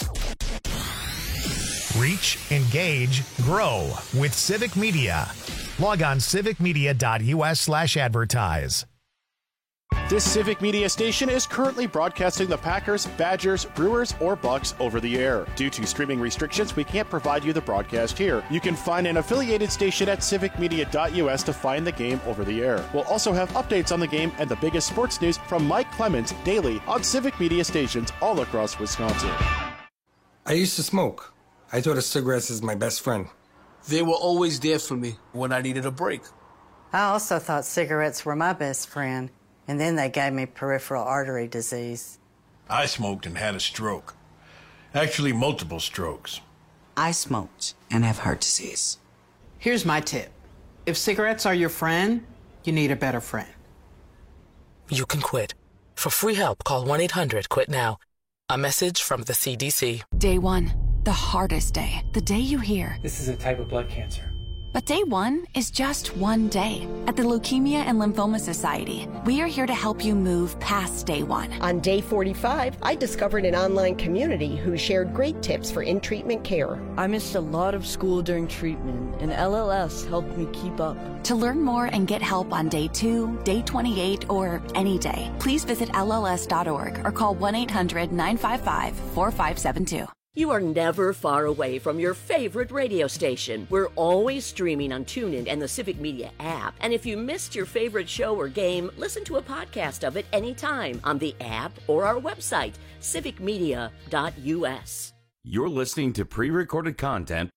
Reach, engage, grow with Civic Media. Log on civicmedia.us/advertise. This Civic Media station is currently broadcasting the Packers, Badgers, Brewers, or Bucks over the air. Due to streaming restrictions, we can't provide you the broadcast here. You can find an affiliated station at civicmedia.us to find the game over the air. We'll also have updates on the game and the biggest sports news from Mike Clemens daily on Civic Media stations all across Wisconsin. I used to smoke. I thought of cigarettes as my best friend. They were always there for me when I needed a break. I also thought cigarettes were my best friend, and then they gave me peripheral artery disease. I smoked and had a stroke. Actually, multiple strokes. I smoked and have heart disease. Here's my tip. If cigarettes are your friend, you need a better friend. You can quit. For free help, call 1-800-QUIT-NOW. A message from the CDC. Day 1, the hardest day. The day you hear, this is a type of blood cancer. But day one is just one day. At the Leukemia and Lymphoma Society, we are here to help you move past day one. On day 45, I discovered an online community who shared great tips for in-treatment care. I missed a lot of school during treatment, and LLS helped me keep up. To learn more and get help on day 2, day 28, or any day, please visit LLS.org or call 1-800-955-4572. You are never far away from your favorite radio station. We're always streaming on TuneIn and the Civic Media app. And if you missed your favorite show or game, listen to a podcast of it anytime on the app or our website, civicmedia.us. You're listening to pre-recorded content.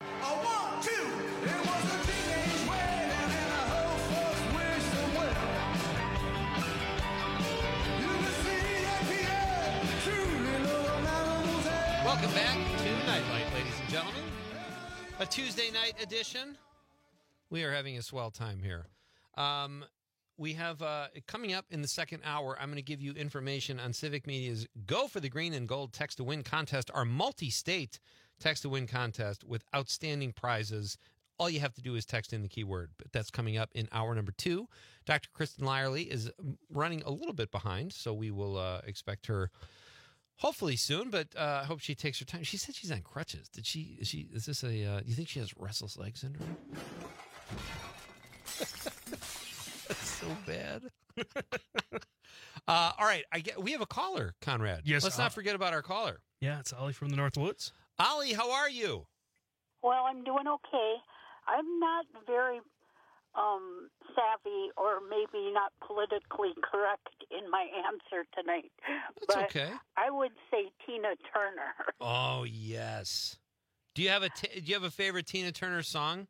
Welcome back to Nightlight, ladies and gentlemen. A Tuesday night edition. We are having a swell time here. We have, coming up in the second hour, I'm going to give you information on Civic Media's Go for the Green and Gold Text to Win contest, our multi-state Text to Win contest with outstanding prizes. All you have to do is text in the keyword. But that's coming up in hour number 2. Dr. Kristen Lyerly is running a little bit behind, so we will expect her hopefully soon, but I hope she takes her time. She said she's on crutches. Is this do you think she has restless leg syndrome? That's so bad. All right. We have a caller, Conrad. Yes. Let's not forget about our caller. Yeah, it's Ollie from the North Woods. Ollie, how are you? Well, I'm doing okay. I'm not very savvy or maybe not politically correct in my answer tonight. That's but okay. I would say Tina Turner. Oh, yes. Do you have a favorite Tina Turner song?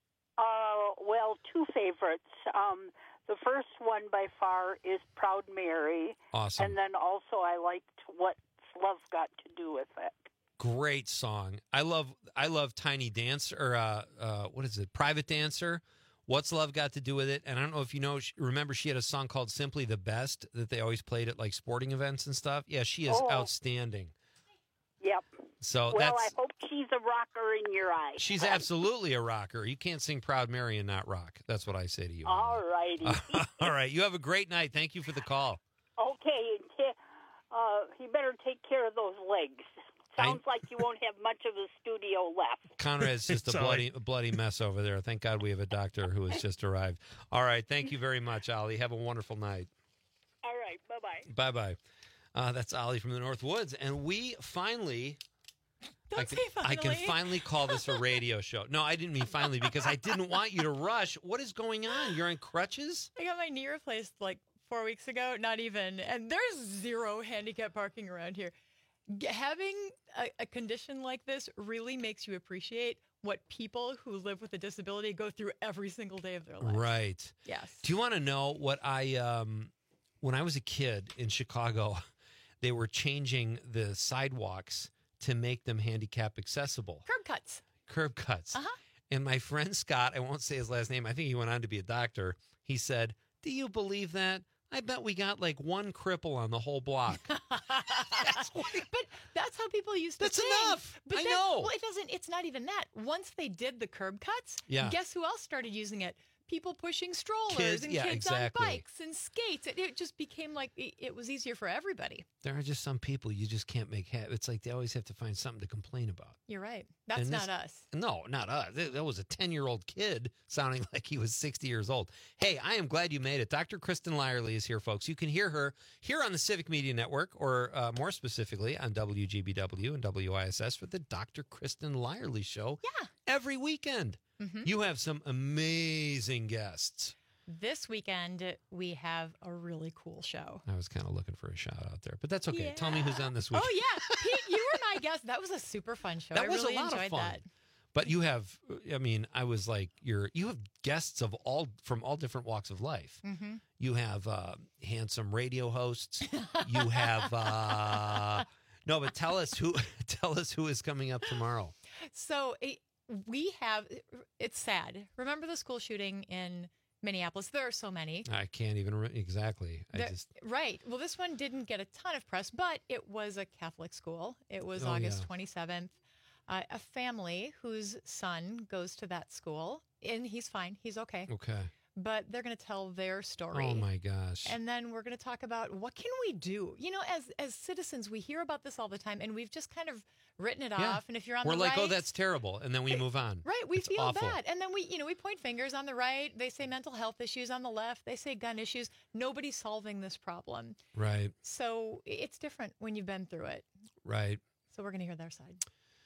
Well, 2 favorites. The first one by far is Proud Mary. Awesome. And then also I liked What's Love Got to Do with It. Great song. I love Tiny Dancer, or what is it? Private Dancer. What's Love Got to Do with It? And I don't know if you know, remember she had a song called Simply the Best that they always played at like sporting events and stuff. Yeah, she is outstanding. Yep. So I hope she's a rocker in your eyes. She's absolutely a rocker. You can't sing Proud Mary and not rock. That's what I say to you. All righty. All right. You have a great night. Thank you for the call. Okay. You better take care of those legs. Sounds like you won't have much of a studio left. Conrad's just a bloody mess over there. Thank God we have a doctor who has just arrived. All right. Thank you very much, Ollie. Have a wonderful night. All right. Bye-bye. Bye-bye. That's Ollie from the North Woods. And we finally... I can finally call this a radio show. No, I didn't mean finally because I didn't want you to rush. What is going on? You're on crutches? I got my knee replaced like 4 weeks ago. Not even. And there's zero handicap parking around here. Having a condition like this really makes you appreciate what people who live with a disability go through every single day of their life. Right. Yes. Do you want to know what when I was a kid in Chicago, they were changing the sidewalks to make them handicap accessible. Curb cuts. Uh-huh. And my friend Scott, I won't say his last name, I think he went on to be a doctor. He said, "Do you believe that? I bet we got like one cripple on the whole block." But that's how people used to That's think. enough. But I know. Well, it's not even that. Once they did the curb cuts, Yeah. guess who else started using it? People pushing strollers Kids, and yeah, kids exactly. on bikes and skates. It just became like it was easier for everybody. There are just some people you just can't make happy. It's like they always have to find something to complain about. You're right. That's And not us. No, not us. That was a 10-year-old kid sounding like he was 60 years old. Hey, I am glad you made it. Dr. Kristen Lyerly is here, folks. You can hear her here on the Civic Media Network, or more specifically on WGBW and WISS for the Dr. Kristen Lyerly Show every weekend. Mm-hmm. You have some amazing guests. This weekend, we have a really cool show. I was kind of looking for a shout out there, but that's okay. Tell me who's on this week. Oh, yeah. Pete, you were my guest. That was a super fun show. That I was really a lot enjoyed of fun. that. But you have, I mean, I was like, you have guests from all different walks of life. Mm-hmm. You have handsome radio hosts. You have, no, but tell us who is coming up tomorrow. So it's sad. Remember the school shooting in Minneapolis? There are so many. I can't even exactly. Right. Well, this one didn't get a ton of press, but it was a Catholic school. It was August 27th. A family whose son goes to that school and he's fine. He's okay. Okay. But they're going to tell their story. Oh my gosh. And then we're going to talk about what can we do? You know, as citizens, we hear about this all the time, and we've just kind of written it off. And if you're on we're the like, right, oh, that's terrible, and then we move on. Right, we It's feel awful. bad. And then we point fingers. On the right, they say mental health issues. On the left, they say gun issues. Nobody's solving this problem. Right. So it's different when you've been through it. Right. So we're going to hear their side.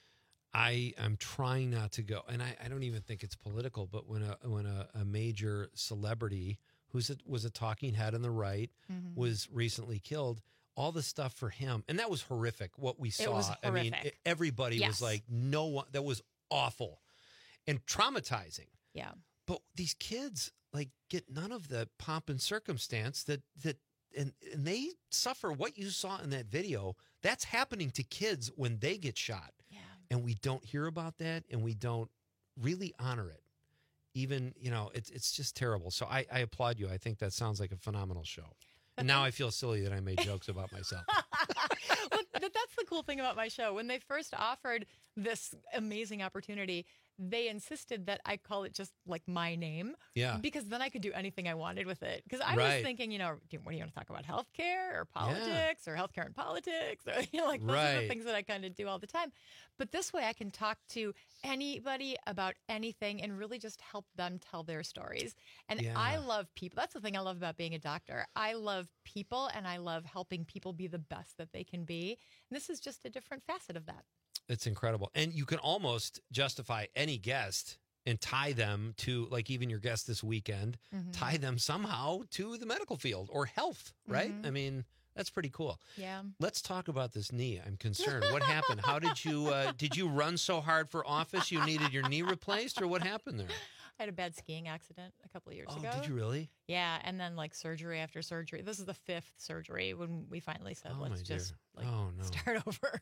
I am trying not to go, and I don't even think it's political, but when a major celebrity was a talking head on the right was recently killed, all the stuff for him, and that was horrific. What we saw, It was I mean, horrific. everybody Yes. was like, no one. That was awful and traumatizing. Yeah. But these kids like get none of the pomp and circumstance that and they suffer what you saw in that video. That's happening to kids when they get shot. Yeah. And we don't hear about that, and we don't really honor it. Even, it's just terrible. So I applaud you. I think that sounds like a phenomenal show. And now I feel silly that I made jokes about myself. Well, that's the cool thing about my show. When they first offered this amazing opportunity, they insisted that I call it just like my name. Yeah. Because then I could do anything I wanted with it. Because I Right. was thinking, what do you want to talk about? Healthcare or politics or healthcare and politics? Or, like those are the Right. things that I kind of do all the time. But this way I can talk to anybody about anything and really just help them tell their stories. And Yeah. I love people. That's the thing I love about being a doctor. I love people and I love helping people be the best that they can be. And this is just a different facet of that. It's incredible. And you can almost justify any guest and tie them to, like even your guest this weekend, tie them somehow to the medical field or health, right? I mean, that's pretty cool. Yeah. Let's talk about this knee. I'm concerned. What happened? How did you run so hard for office you needed your knee replaced, or what happened there? I had a bad skiing accident a couple of years ago. Did you really? Yeah, and then like surgery after surgery. This is the 5th surgery when we finally said, Oh, my let's just dear. Oh, no. start over.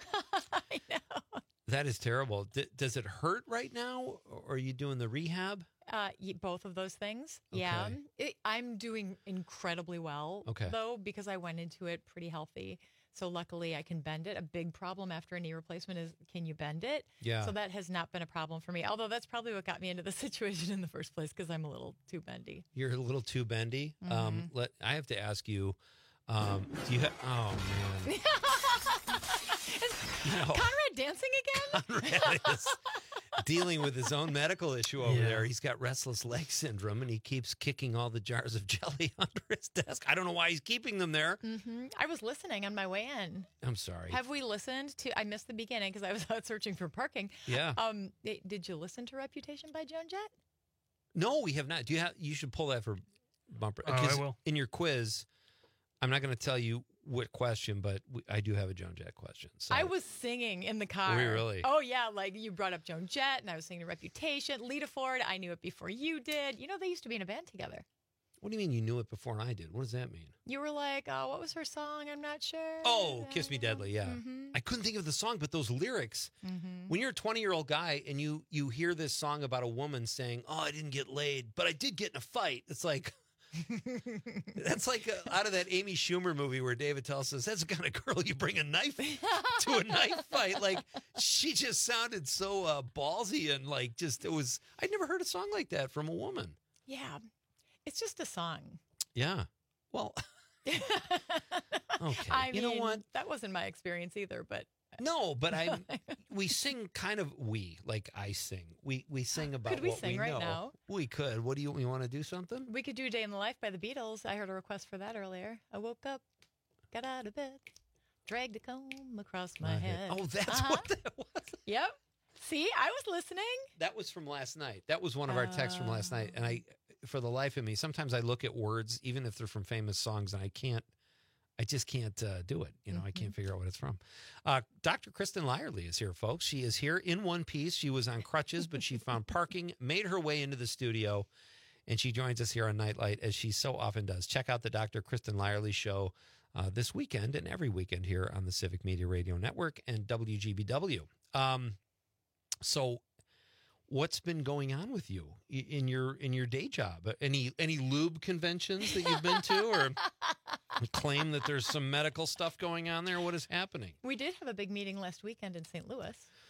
I know. That is terrible. Does it hurt right now, or are you doing the rehab? Both of those things. Okay. Yeah. I'm doing incredibly well, Okay. though, because I went into it pretty healthy. So luckily I can bend it. A big problem after a knee replacement is, can you bend it? Yeah. So that has not been a problem for me, although that's probably what got me into the situation in the first place, because I'm a little too bendy. You're a little too bendy. I have to ask you, do you have, oh man. Conrad dancing again? Conrad is dealing with his own medical issue over there. He's got restless leg syndrome, and he keeps kicking all the jars of jelly under his desk. I don't know why he's keeping them there. I was listening on my way in. I'm sorry. Have we listened to? I missed the beginning because I was out searching for parking. Yeah. Did you listen to "Reputation" by Joan Jett? No, we have not. You should pull that for bumper. Oh, I will. In your quiz, I'm not going to tell you what question, but I do have a Joan Jett question. So. I was singing in the car. Were you really? Oh yeah, like you brought up Joan Jett, and I was singing "Reputation." Lita Ford, I knew it before you did. They used to be in a band together. What do you mean you knew it before I did? What does that mean? You were like, oh, what was her song? I'm not sure. Oh, Kiss Me Deadly, yeah. I couldn't think of the song, but those lyrics. When you're a 20-year-old guy and you hear this song about a woman saying, oh, I didn't get laid, but I did get in a fight. It's like, that's like out of that Amy Schumer movie where David Tell says, that's the kind of girl you bring a knife to a knife fight. Like, she just sounded so ballsy and like I'd never heard a song like that from a woman. Yeah, it's just a song. Yeah. Well, okay. I you know mean, what? That wasn't my experience either, but. No, but we sing kind of like I sing. We sing about Could we what sing we right know. now? We could. What do you want to do something? We could do "Day in the Life" by the Beatles. I heard a request for that earlier. I woke up, got out of bed, dragged a comb across my head. Oh, that's what that was. Yep. See, I was listening. That was from last night. That was one of our texts from last night. And for the life of me, sometimes I look at words, even if they're from famous songs, and I just can't do it. I can't figure out what it's from. Dr. Kristen Lyerly is here, folks. She is here in one piece. She was on crutches, but she found parking, made her way into the studio, and she joins us here on Nightlight, as she so often does. Check out the Dr. Kristen Lyerly show this weekend and every weekend here on the Civic Media Radio Network and WGBW. So what's been going on with you in your day job? Any lube conventions that you've been to, or claim that there's some medical stuff going on there? What is happening? We did have a big meeting last weekend in St. Louis.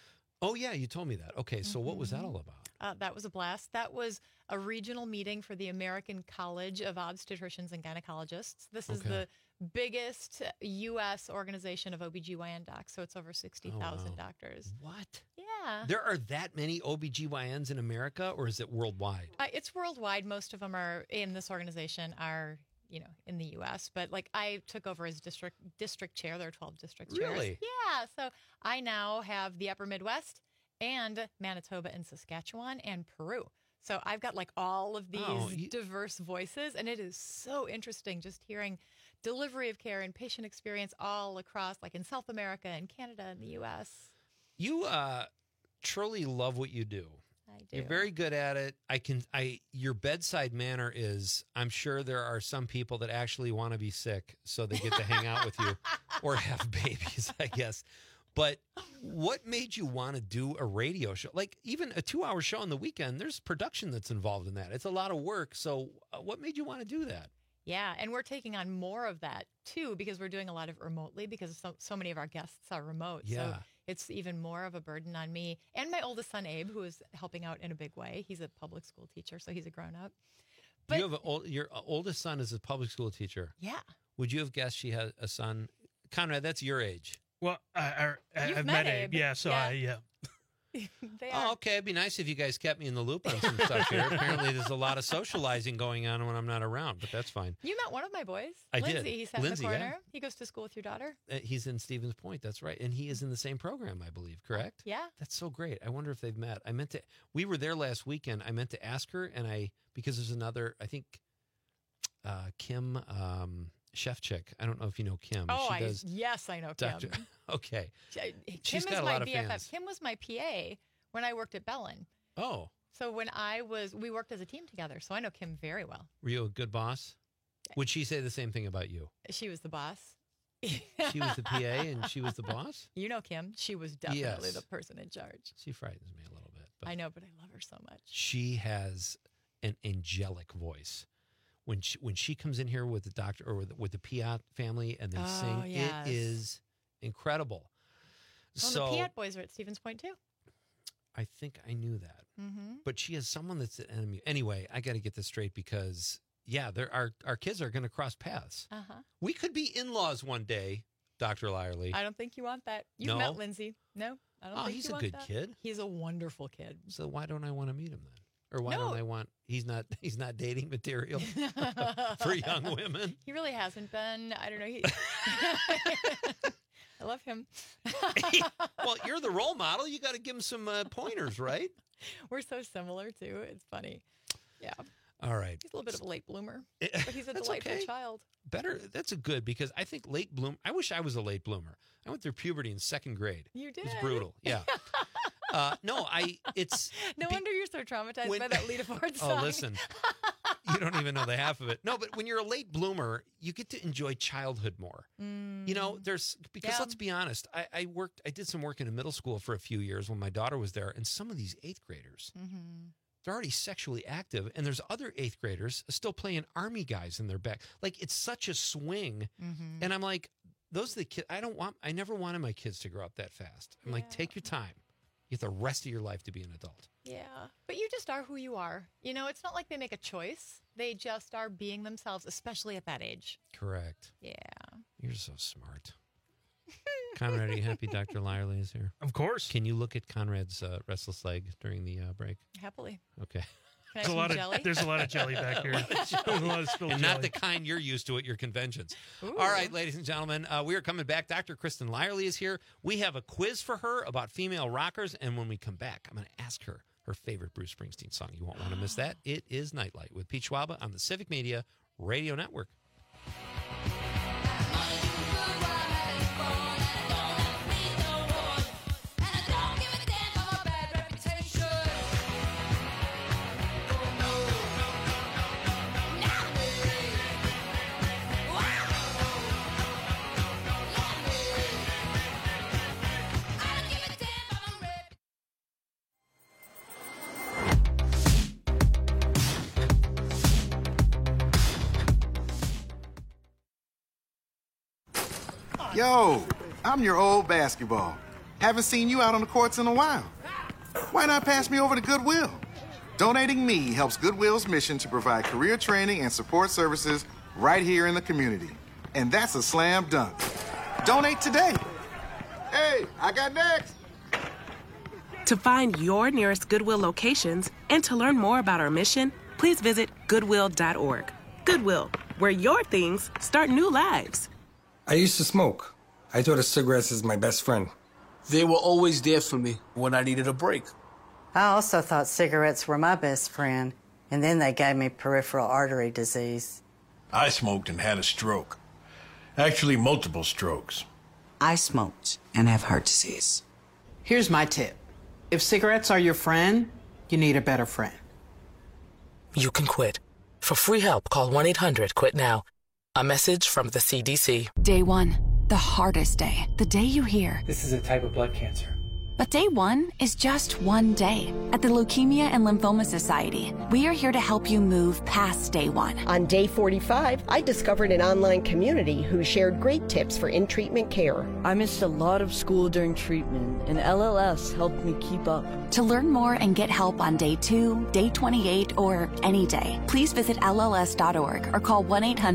Oh, yeah, you told me that. Okay, so what was that all about? That was a blast. That was a regional meeting for the American College of Obstetricians and Gynecologists. This is the biggest U.S. organization of OBGYN docs, so it's over 60,000 doctors. What? Yeah. There are that many OBGYNs in America, or is it worldwide? It's worldwide. Most of them are in this organization are, in the U.S., but like I took over as district chair. There are 12 district chairs. Really? Yeah. So I now have the Upper Midwest and Manitoba and Saskatchewan and Peru. So I've got like all of these diverse voices, and it is so interesting just hearing delivery of care and patient experience all across, like in South America and Canada and the U.S. You truly love what you do. I do. You're very good at it. Your bedside manner is, I'm sure there are some people that actually want to be sick so they get to hang out with you or have babies, I guess. But what made you want to do a radio show? Like even a 2-hour show on the weekend, there's production that's involved in that. It's a lot of work. So what made you want to do that? Yeah, and we're taking on more of that too because we're doing a lot of remotely because so many of our guests are remote. Yeah. So it's even more of a burden on me and my oldest son, Abe, who is helping out in a big way. He's a public school teacher, so he's a grown-up. But you have your oldest son is a public school teacher. Yeah. Would you have guessed she had a son? Conrad, that's your age. Well, I've met Abe. Yeah, so yeah. They are. Oh, okay. It'd be nice if you guys kept me in the loop on some stuff here. Apparently, there's a lot of socializing going on when I'm not around, but that's fine. You met one of my boys. I Lindsay. did. He sat in the corner. He goes to school with your daughter. He's in Stevens Point. That's right. And he is in the same program, I believe, correct? Yeah. That's so great. I wonder if they've met. We were there last weekend. I meant to ask her, because there's another, I think, Kim Chef Chick. I don't know if you know Kim. Oh, yes, I know Kim. Okay. She's got a lot of fans. Kim was my PA when I worked at Bellin. Oh. So when we worked as a team together, so I know Kim very well. Were you a good boss? Would she say the same thing about you? She was the boss. She was the PA and she was the boss? You know Kim. She was definitely the person in charge. She frightens me a little bit. But I know, but I love her so much. She has an angelic voice. When she comes in here with the doctor or with the Piat family and they sing, yes. It is incredible. Well, so the Piat boys are at Stevens Point too. I think I knew that. Mm-hmm. But she has someone that's an enemy. Anyway, I got to get this straight because, our kids are going to cross paths. Uh-huh. We could be in-laws one day, Dr. Lyerly. I don't think you want that. You've met Lindsay. No, I don't think he's you want a good that. kid. He's a wonderful kid. So why don't I want to meet him then? Or why don't I want, he's not dating material for young women? He really hasn't been. I don't know. I love him. Well, you're the role model. You got to give him some pointers, right? We're so similar, too. It's funny. Yeah. All right. He's a little bit of a late bloomer, but he's a delightful child. Better. That's a good because I think late bloom. I wish I was a late bloomer. I went through puberty in 2nd grade. You did? It was brutal. Yeah. It's no wonder you're so traumatized by that Lita Ford song. Oh, listen. You don't even know the half of it. No, but when you're a late bloomer, you get to enjoy childhood more. Because let's be honest, I did some work in a middle school for a few years when my daughter was there, and some of these 8th graders, they're already sexually active, and there's other 8th graders still playing army guys in their back. Like, it's such a swing. And I'm like, those are the kids. I never wanted my kids to grow up that fast. I'm like, take your time. You have the rest of your life to be an adult. Yeah. But you just are who you are. It's not like they make a choice. They just are being themselves, especially at that age. Correct. Yeah. You're so smart. Conrad, are you happy Dr. Lyerly is here? Of course. Can you look at Conrad's restless leg during the break? Happily. Okay. There's a lot of jelly back here. There's a lot of spilled and jelly. not the kind you're used to at your conventions. Ooh. All right, ladies and gentlemen, we are coming back. Dr. Kristen Lyerly is here. We have a quiz for her about female rockers, and when we come back, I'm going to ask her favorite Bruce Springsteen song. You won't want to miss that. It is Nightlight with Pete Schwaba on the Civic Media Radio Network. Yo, I'm your old basketball. Haven't seen you out on the courts in a while. Why not pass me over to Goodwill? Donating me helps Goodwill's mission to provide career training and support services right here in the community. And that's a slam dunk. Donate today. Hey, I got next. To find your nearest Goodwill locations and to learn more about our mission, please visit Goodwill.org. Goodwill, where your things start new lives. I used to smoke. I thought of cigarettes as my best friend. They were always there for me when I needed a break. I also thought cigarettes were my best friend, and then they gave me peripheral artery disease. I smoked and had a stroke. Actually, multiple strokes. I smoked and have heart disease. Here's my tip. If cigarettes are your friend, you need a better friend. You can quit. For free help, call 1-800-QUIT-NOW. A message from the CDC. Day 1, the hardest day. The day you hear, This is a type of blood cancer. But day 1 is just one day. At the Leukemia and Lymphoma Society, we are here to help you move past day 1. On day 45, I discovered an online community who shared great tips for in-treatment care. I missed a lot of school during treatment, and LLS helped me keep up. To learn more and get help on day 2, day 28, or any day, please visit LLS.org or call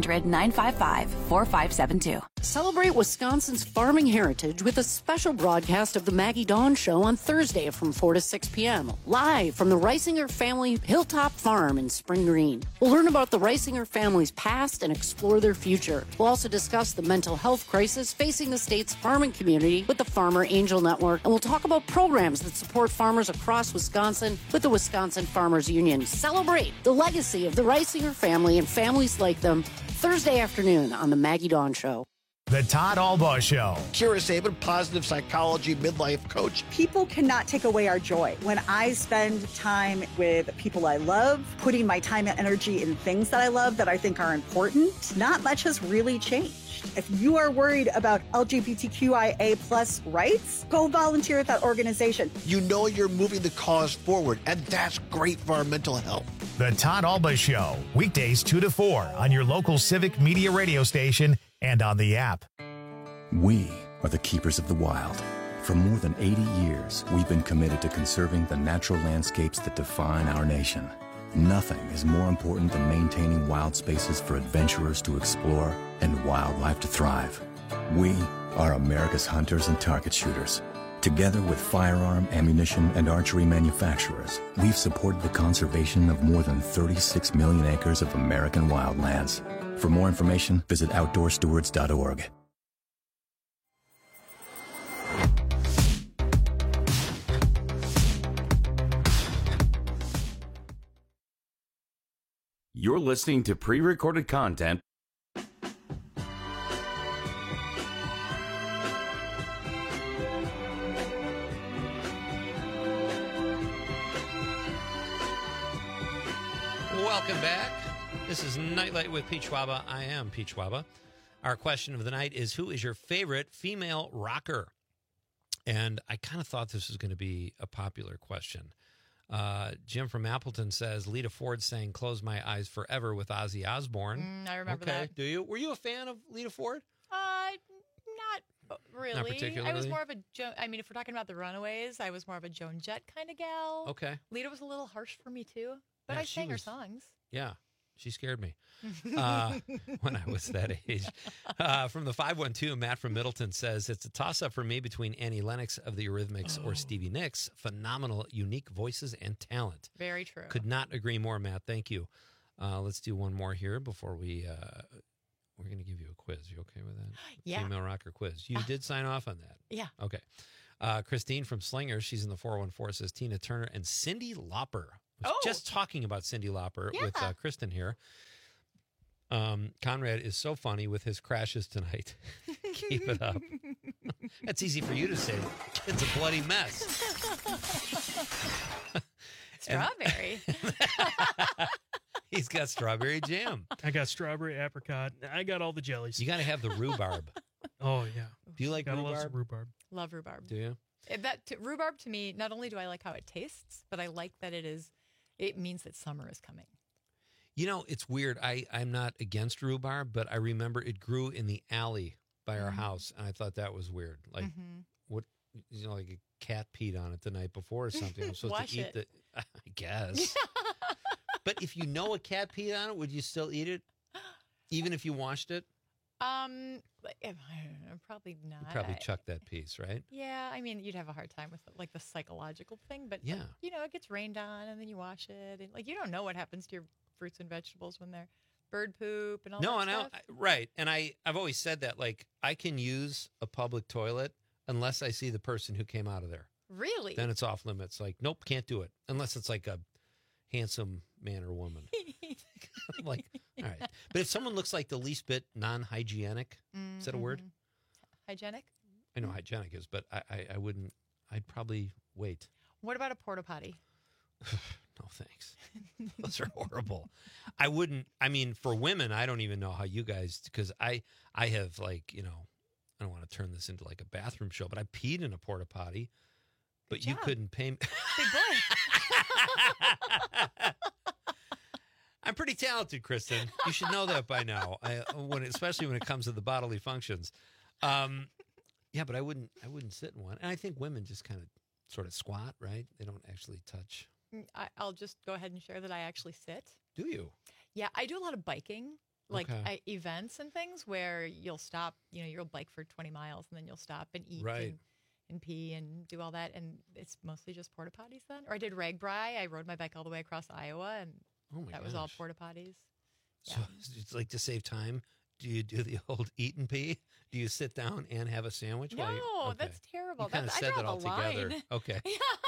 1-800-955-4572. Celebrate Wisconsin's farming heritage with a special broadcast of the Maggie Dawn Show on Thursday from 4 to 6 p.m. live from the Reisinger family Hilltop Farm in Spring Green. We'll learn about the Reisinger family's past and explore their future. We'll also discuss the mental health crisis facing the state's farming community with the Farmer Angel Network, and we'll talk about programs that support farmers across Wisconsin with the Wisconsin Farmers Union. Celebrate the legacy of the Reisinger family and families like them Thursday afternoon on the Maggie Dawn Show. The Todd Albaugh Show. Kira Sabin, positive psychology midlife coach. People cannot take away our joy. When I spend time with people I love, putting my time and energy in things that I love that I think are important, not much has really changed. If you are worried about LGBTQIA plus rights, go volunteer at that organization. You know you're moving the cause forward, and that's great for our mental health. The Todd Albaugh Show. Weekdays 2 to 4 on your local Civic Media radio station and on the app. We are the keepers of the wild. For more than 80 years, we've been committed to conserving the natural landscapes that define our nation. Nothing is more important than maintaining wild spaces for adventurers to explore and wildlife to thrive. We are America's hunters and target shooters. Together with firearm, ammunition, and archery manufacturers, we've supported the conservation of more than 36 million acres of American wildlands. For more information, visit OutdoorStewards.org. You're listening to pre-recorded content. Welcome back. This is Nightlight with Pete Schwaba. I am Pete Schwaba. Our question of the night is, who is your favorite female rocker? And I kind of thought this was going to be a popular question. Jim from Appleton says, Lita Ford sang Close My Eyes Forever with Ozzy Osbourne. I remember that. Do you? Were you a fan of Lita Ford? Not really. Not particularly? I was more of a I mean, if we're talking about the Runaways, I was more of a Joan Jett kind of gal. Okay. Lita was a little harsh for me too, but Yeah, I sang her songs. Yeah. She scared me when I was that age. From the 512, Matt from Middleton says, it's a toss-up for me between Annie Lennox of the Eurythmics or Stevie Nicks. Phenomenal, unique voices and talent. Very true. Could not agree more, Matt. Thank you. Let's do one more here before we're going to give you a quiz. You okay with that? Yeah. Female rocker quiz. You did sign off on that. Yeah. Okay. Christine from Slinger, she's in the 414, says Tina Turner and Cyndi Lauper. I was just talking about Cyndi Lauper with Kristen here. Conrad is so funny with his crashes tonight. Keep it up. That's easy for you to say. It's a bloody mess. Strawberry. He's got strawberry jam. I got strawberry, apricot. I got all the jellies. You got to have the rhubarb. Oh, yeah. Do you like Gotta love rhubarb? some rhubarb. Love rhubarb. Do you? Rhubarb to me, not only do I like how it tastes, but I like that it means that summer is coming. You know, it's weird. I'm not against rhubarb, but I remember it grew in the alley by our house, and I thought that was weird. Like, what like a cat peed on it the night before or something. I'm supposed Wash to eat it. I guess. But if you know a cat peed on it, would you still eat it? Even if you washed it? I don't know, probably not. You'd probably chuck that piece, right? Yeah, I mean, you'd have a hard time with like the psychological thing, but Yeah. like, you know, it gets rained on and then you wash it, and like you don't know what happens to your fruits and vegetables when they're bird poop and all No, that and stuff. right. And I've always said that, like, I can use a public toilet unless I see the person who came out of there. Really? Then it's off limits. Like, nope, can't do it. Unless it's like a handsome man or woman. I'm like, all right. But if someone looks like the least bit non-hygienic, is that a word? Hygienic? I know hygienic is, but I wouldn't, I'd probably wait. What about a porta potty? No, thanks. Those are horrible. I wouldn't, I mean, for women, I don't even know how you guys, because I have like, you know, I don't want to turn this into like a bathroom show, but I peed in a porta potty, but you couldn't pay me. Big boy. I'm pretty talented, Kristen. You should know that by now. Especially when it comes to the bodily functions. Yeah, but I wouldn't sit in one. And I think women just kind of sort of squat, right? They don't actually touch. I'll just go ahead and share that I actually sit. Do you? Yeah, I do a lot of biking, like Okay. events and things where you'll stop, you know, you'll bike for 20 miles and then you'll stop and eat Right. and pee and do all that. And it's mostly just porta potties then. Or I did RAGBRAI. I rode my bike all the way across Iowa and Oh my that was all gosh. porta potties. So it's like to save time. Do you do the old eat and pee? Do you sit down and have a sandwich? No, while you, okay. that's terrible. You kind of I said draw that all the together. line. Okay.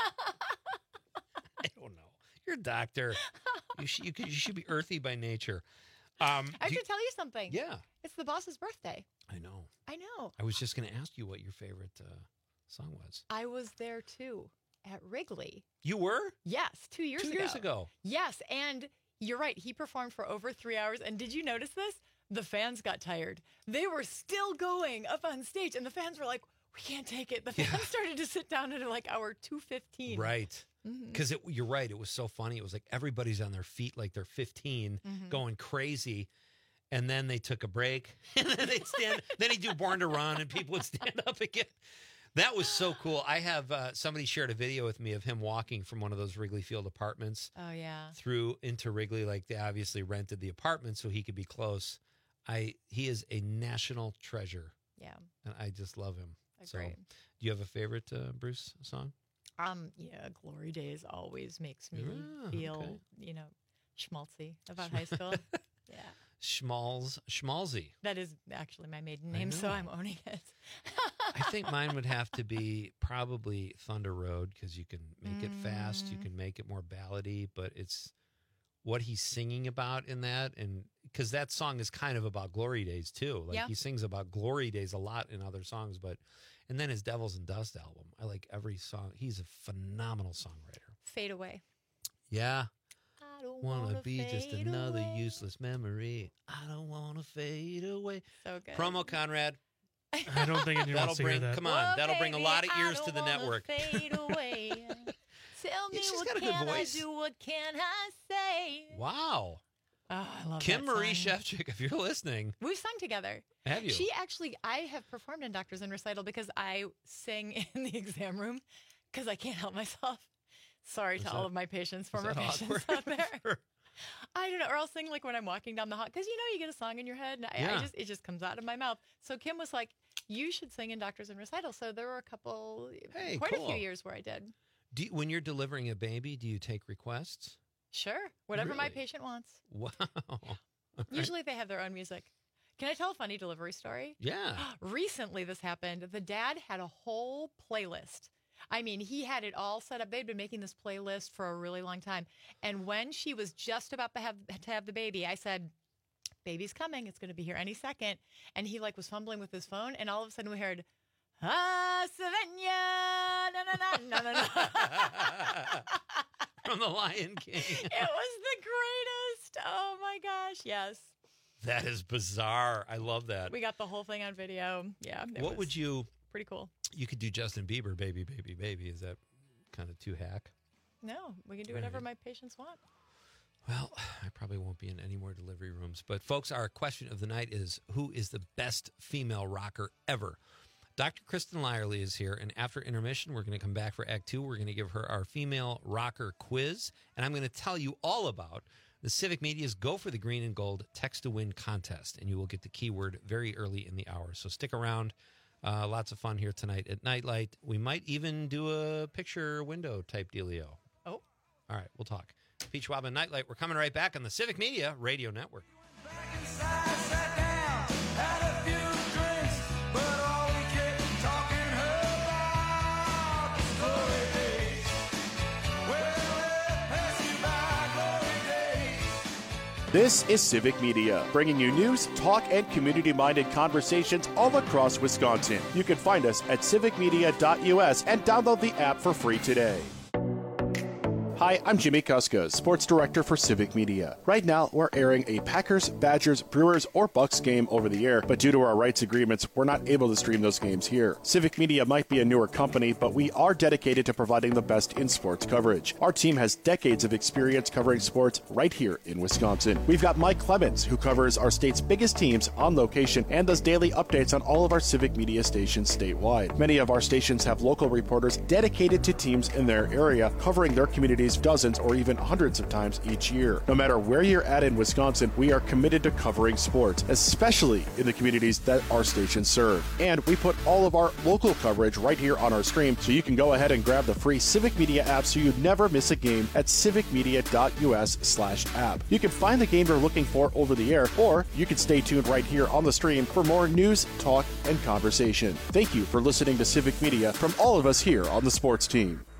I don't know. You're a doctor. You should be earthy by nature. I have to tell you something. Yeah. It's the boss's birthday. I know. I know. I was just going to ask you what your favorite song was. I was there too at Wrigley. You were? Yes, 2 years 2 ago. years ago. Yes, and you're right. He performed for over 3 hours. And did you notice this? The fans got tired. They were still going up on stage, and the fans were like, "We can't take it." The fans started to sit down at like hour 2:15. Right. Because you're right. It was so funny. It was like everybody's on their feet like they're 15, going crazy. And then they took a break. And then they'd stand. Then he'd do Born to Run, and people would stand up again. That was so cool. I have somebody shared a video with me of him walking from one of those Wrigley Field apartments. Oh, yeah. Through into Wrigley. Like they obviously rented the apartment so he could be close. He is a national treasure. Yeah. And I just love him. Agreed. So, do you have a favorite Bruce song? Yeah, Glory Days always makes me Ah, feel, okay. you know, schmaltzy about high school. Yeah. Schmalzy. That is actually my maiden I name, so know. I'm owning it. I think mine would have to be probably Thunder Road because you can make it fast, you can make it more ballady, but it's what he's singing about in that, and because that song is kind of about glory days too. Like Yeah. he sings about glory days a lot in other songs, and then his Devils and Dust album, I like every song. He's a phenomenal songwriter. Fade away. Yeah. I don't Want wanna to be just fade another away. useless memory. I don't want to fade away. So good. Promo Conrad. I don't think anyone That'll wants to bring. hear that. Come on, Well, that'll bring a baby, lot of I ears don't to the wanna network. Fade away. Tell me She's what got a good can I voice. do? What can I say? Wow. Oh, I love Kim that Marie song. Shevchik, if you're listening, We've sung together. have you? She actually, I have performed in Doctors in Recital because I sing in the exam room because I can't help myself. Sorry Is to that- all of my patients, is former that patients awkward? out there. I don't know, or I'll sing like when I'm walking down the hall because you know you get a song in your head and Yeah. it just comes out of my mouth. So Kim was like, "You should sing in Doctors in Recital." So there were a couple, Hey, quite a cool. few years where I did. When you're delivering a baby, do you take requests? Sure, whatever my Really? patient wants. Wow. All right. Usually they have their own music. Can I tell a funny delivery story? Yeah. Recently, this happened. The dad had a whole playlist. I mean, he had it all set up. They'd been making this playlist for a really long time. And when she was just about to have the baby, I said, "Baby's coming. It's going to be here any second." And he like was fumbling with his phone, and all of a sudden we heard, "Ah, Savannah, na na na na na." From The Lion King. It was the greatest. Oh my gosh, yes. That is bizarre. I love that. We got the whole thing on video. Yeah. What would you? Pretty cool. You could do Justin Bieber, "Baby, Baby, Baby." Is that kind of too hack? No, we can do whatever my patients want. Well, I probably won't be in any more delivery rooms. But, folks, our question of the night is, who is the best female rocker ever? Dr. Kristen Lyerly is here, and after intermission, we're going to come back for Act 2. We're going to give her our female rocker quiz, and I'm going to tell you all about the Civic Media's Go for the Green and Gold Text to Win contest, and you will get the keyword very early in the hour. So stick around. Lots of fun here tonight at Nightlight. We might even do a picture window type dealio. Oh. All right, we'll talk. Pete Schwab and Nightlight. We're coming right back on the Civic Media Radio Network. This is Civic Media, bringing you news, talk, and community-minded conversations all across Wisconsin. You can find us at civicmedia.us and download the app for free today. Hi, I'm Jimmy Kuska, Sports Director for Civic Media. Right now, we're airing a Packers, Badgers, Brewers, or Bucks game over the air, but due to our rights agreements, we're not able to stream those games here. Civic Media might be a newer company, but we are dedicated to providing the best in sports coverage. Our team has decades of experience covering sports right here in Wisconsin. We've got Mike Clemens, who covers our state's biggest teams on location and does daily updates on all of our Civic Media stations statewide. Many of our stations have local reporters dedicated to teams in their area, covering their communities dozens or even hundreds of times each year. No matter where you're at in Wisconsin, we are committed to covering sports, especially in the communities that our stations serve. And we put all of our local coverage right here on our stream, so you can go ahead and grab the free Civic Media app so you never miss a game at civicmedia.us/app. You can find the game you're looking for over the air, or you can stay tuned right here on the stream for more news, talk, and conversation. Thank you for listening to Civic Media from all of us here on the sports team.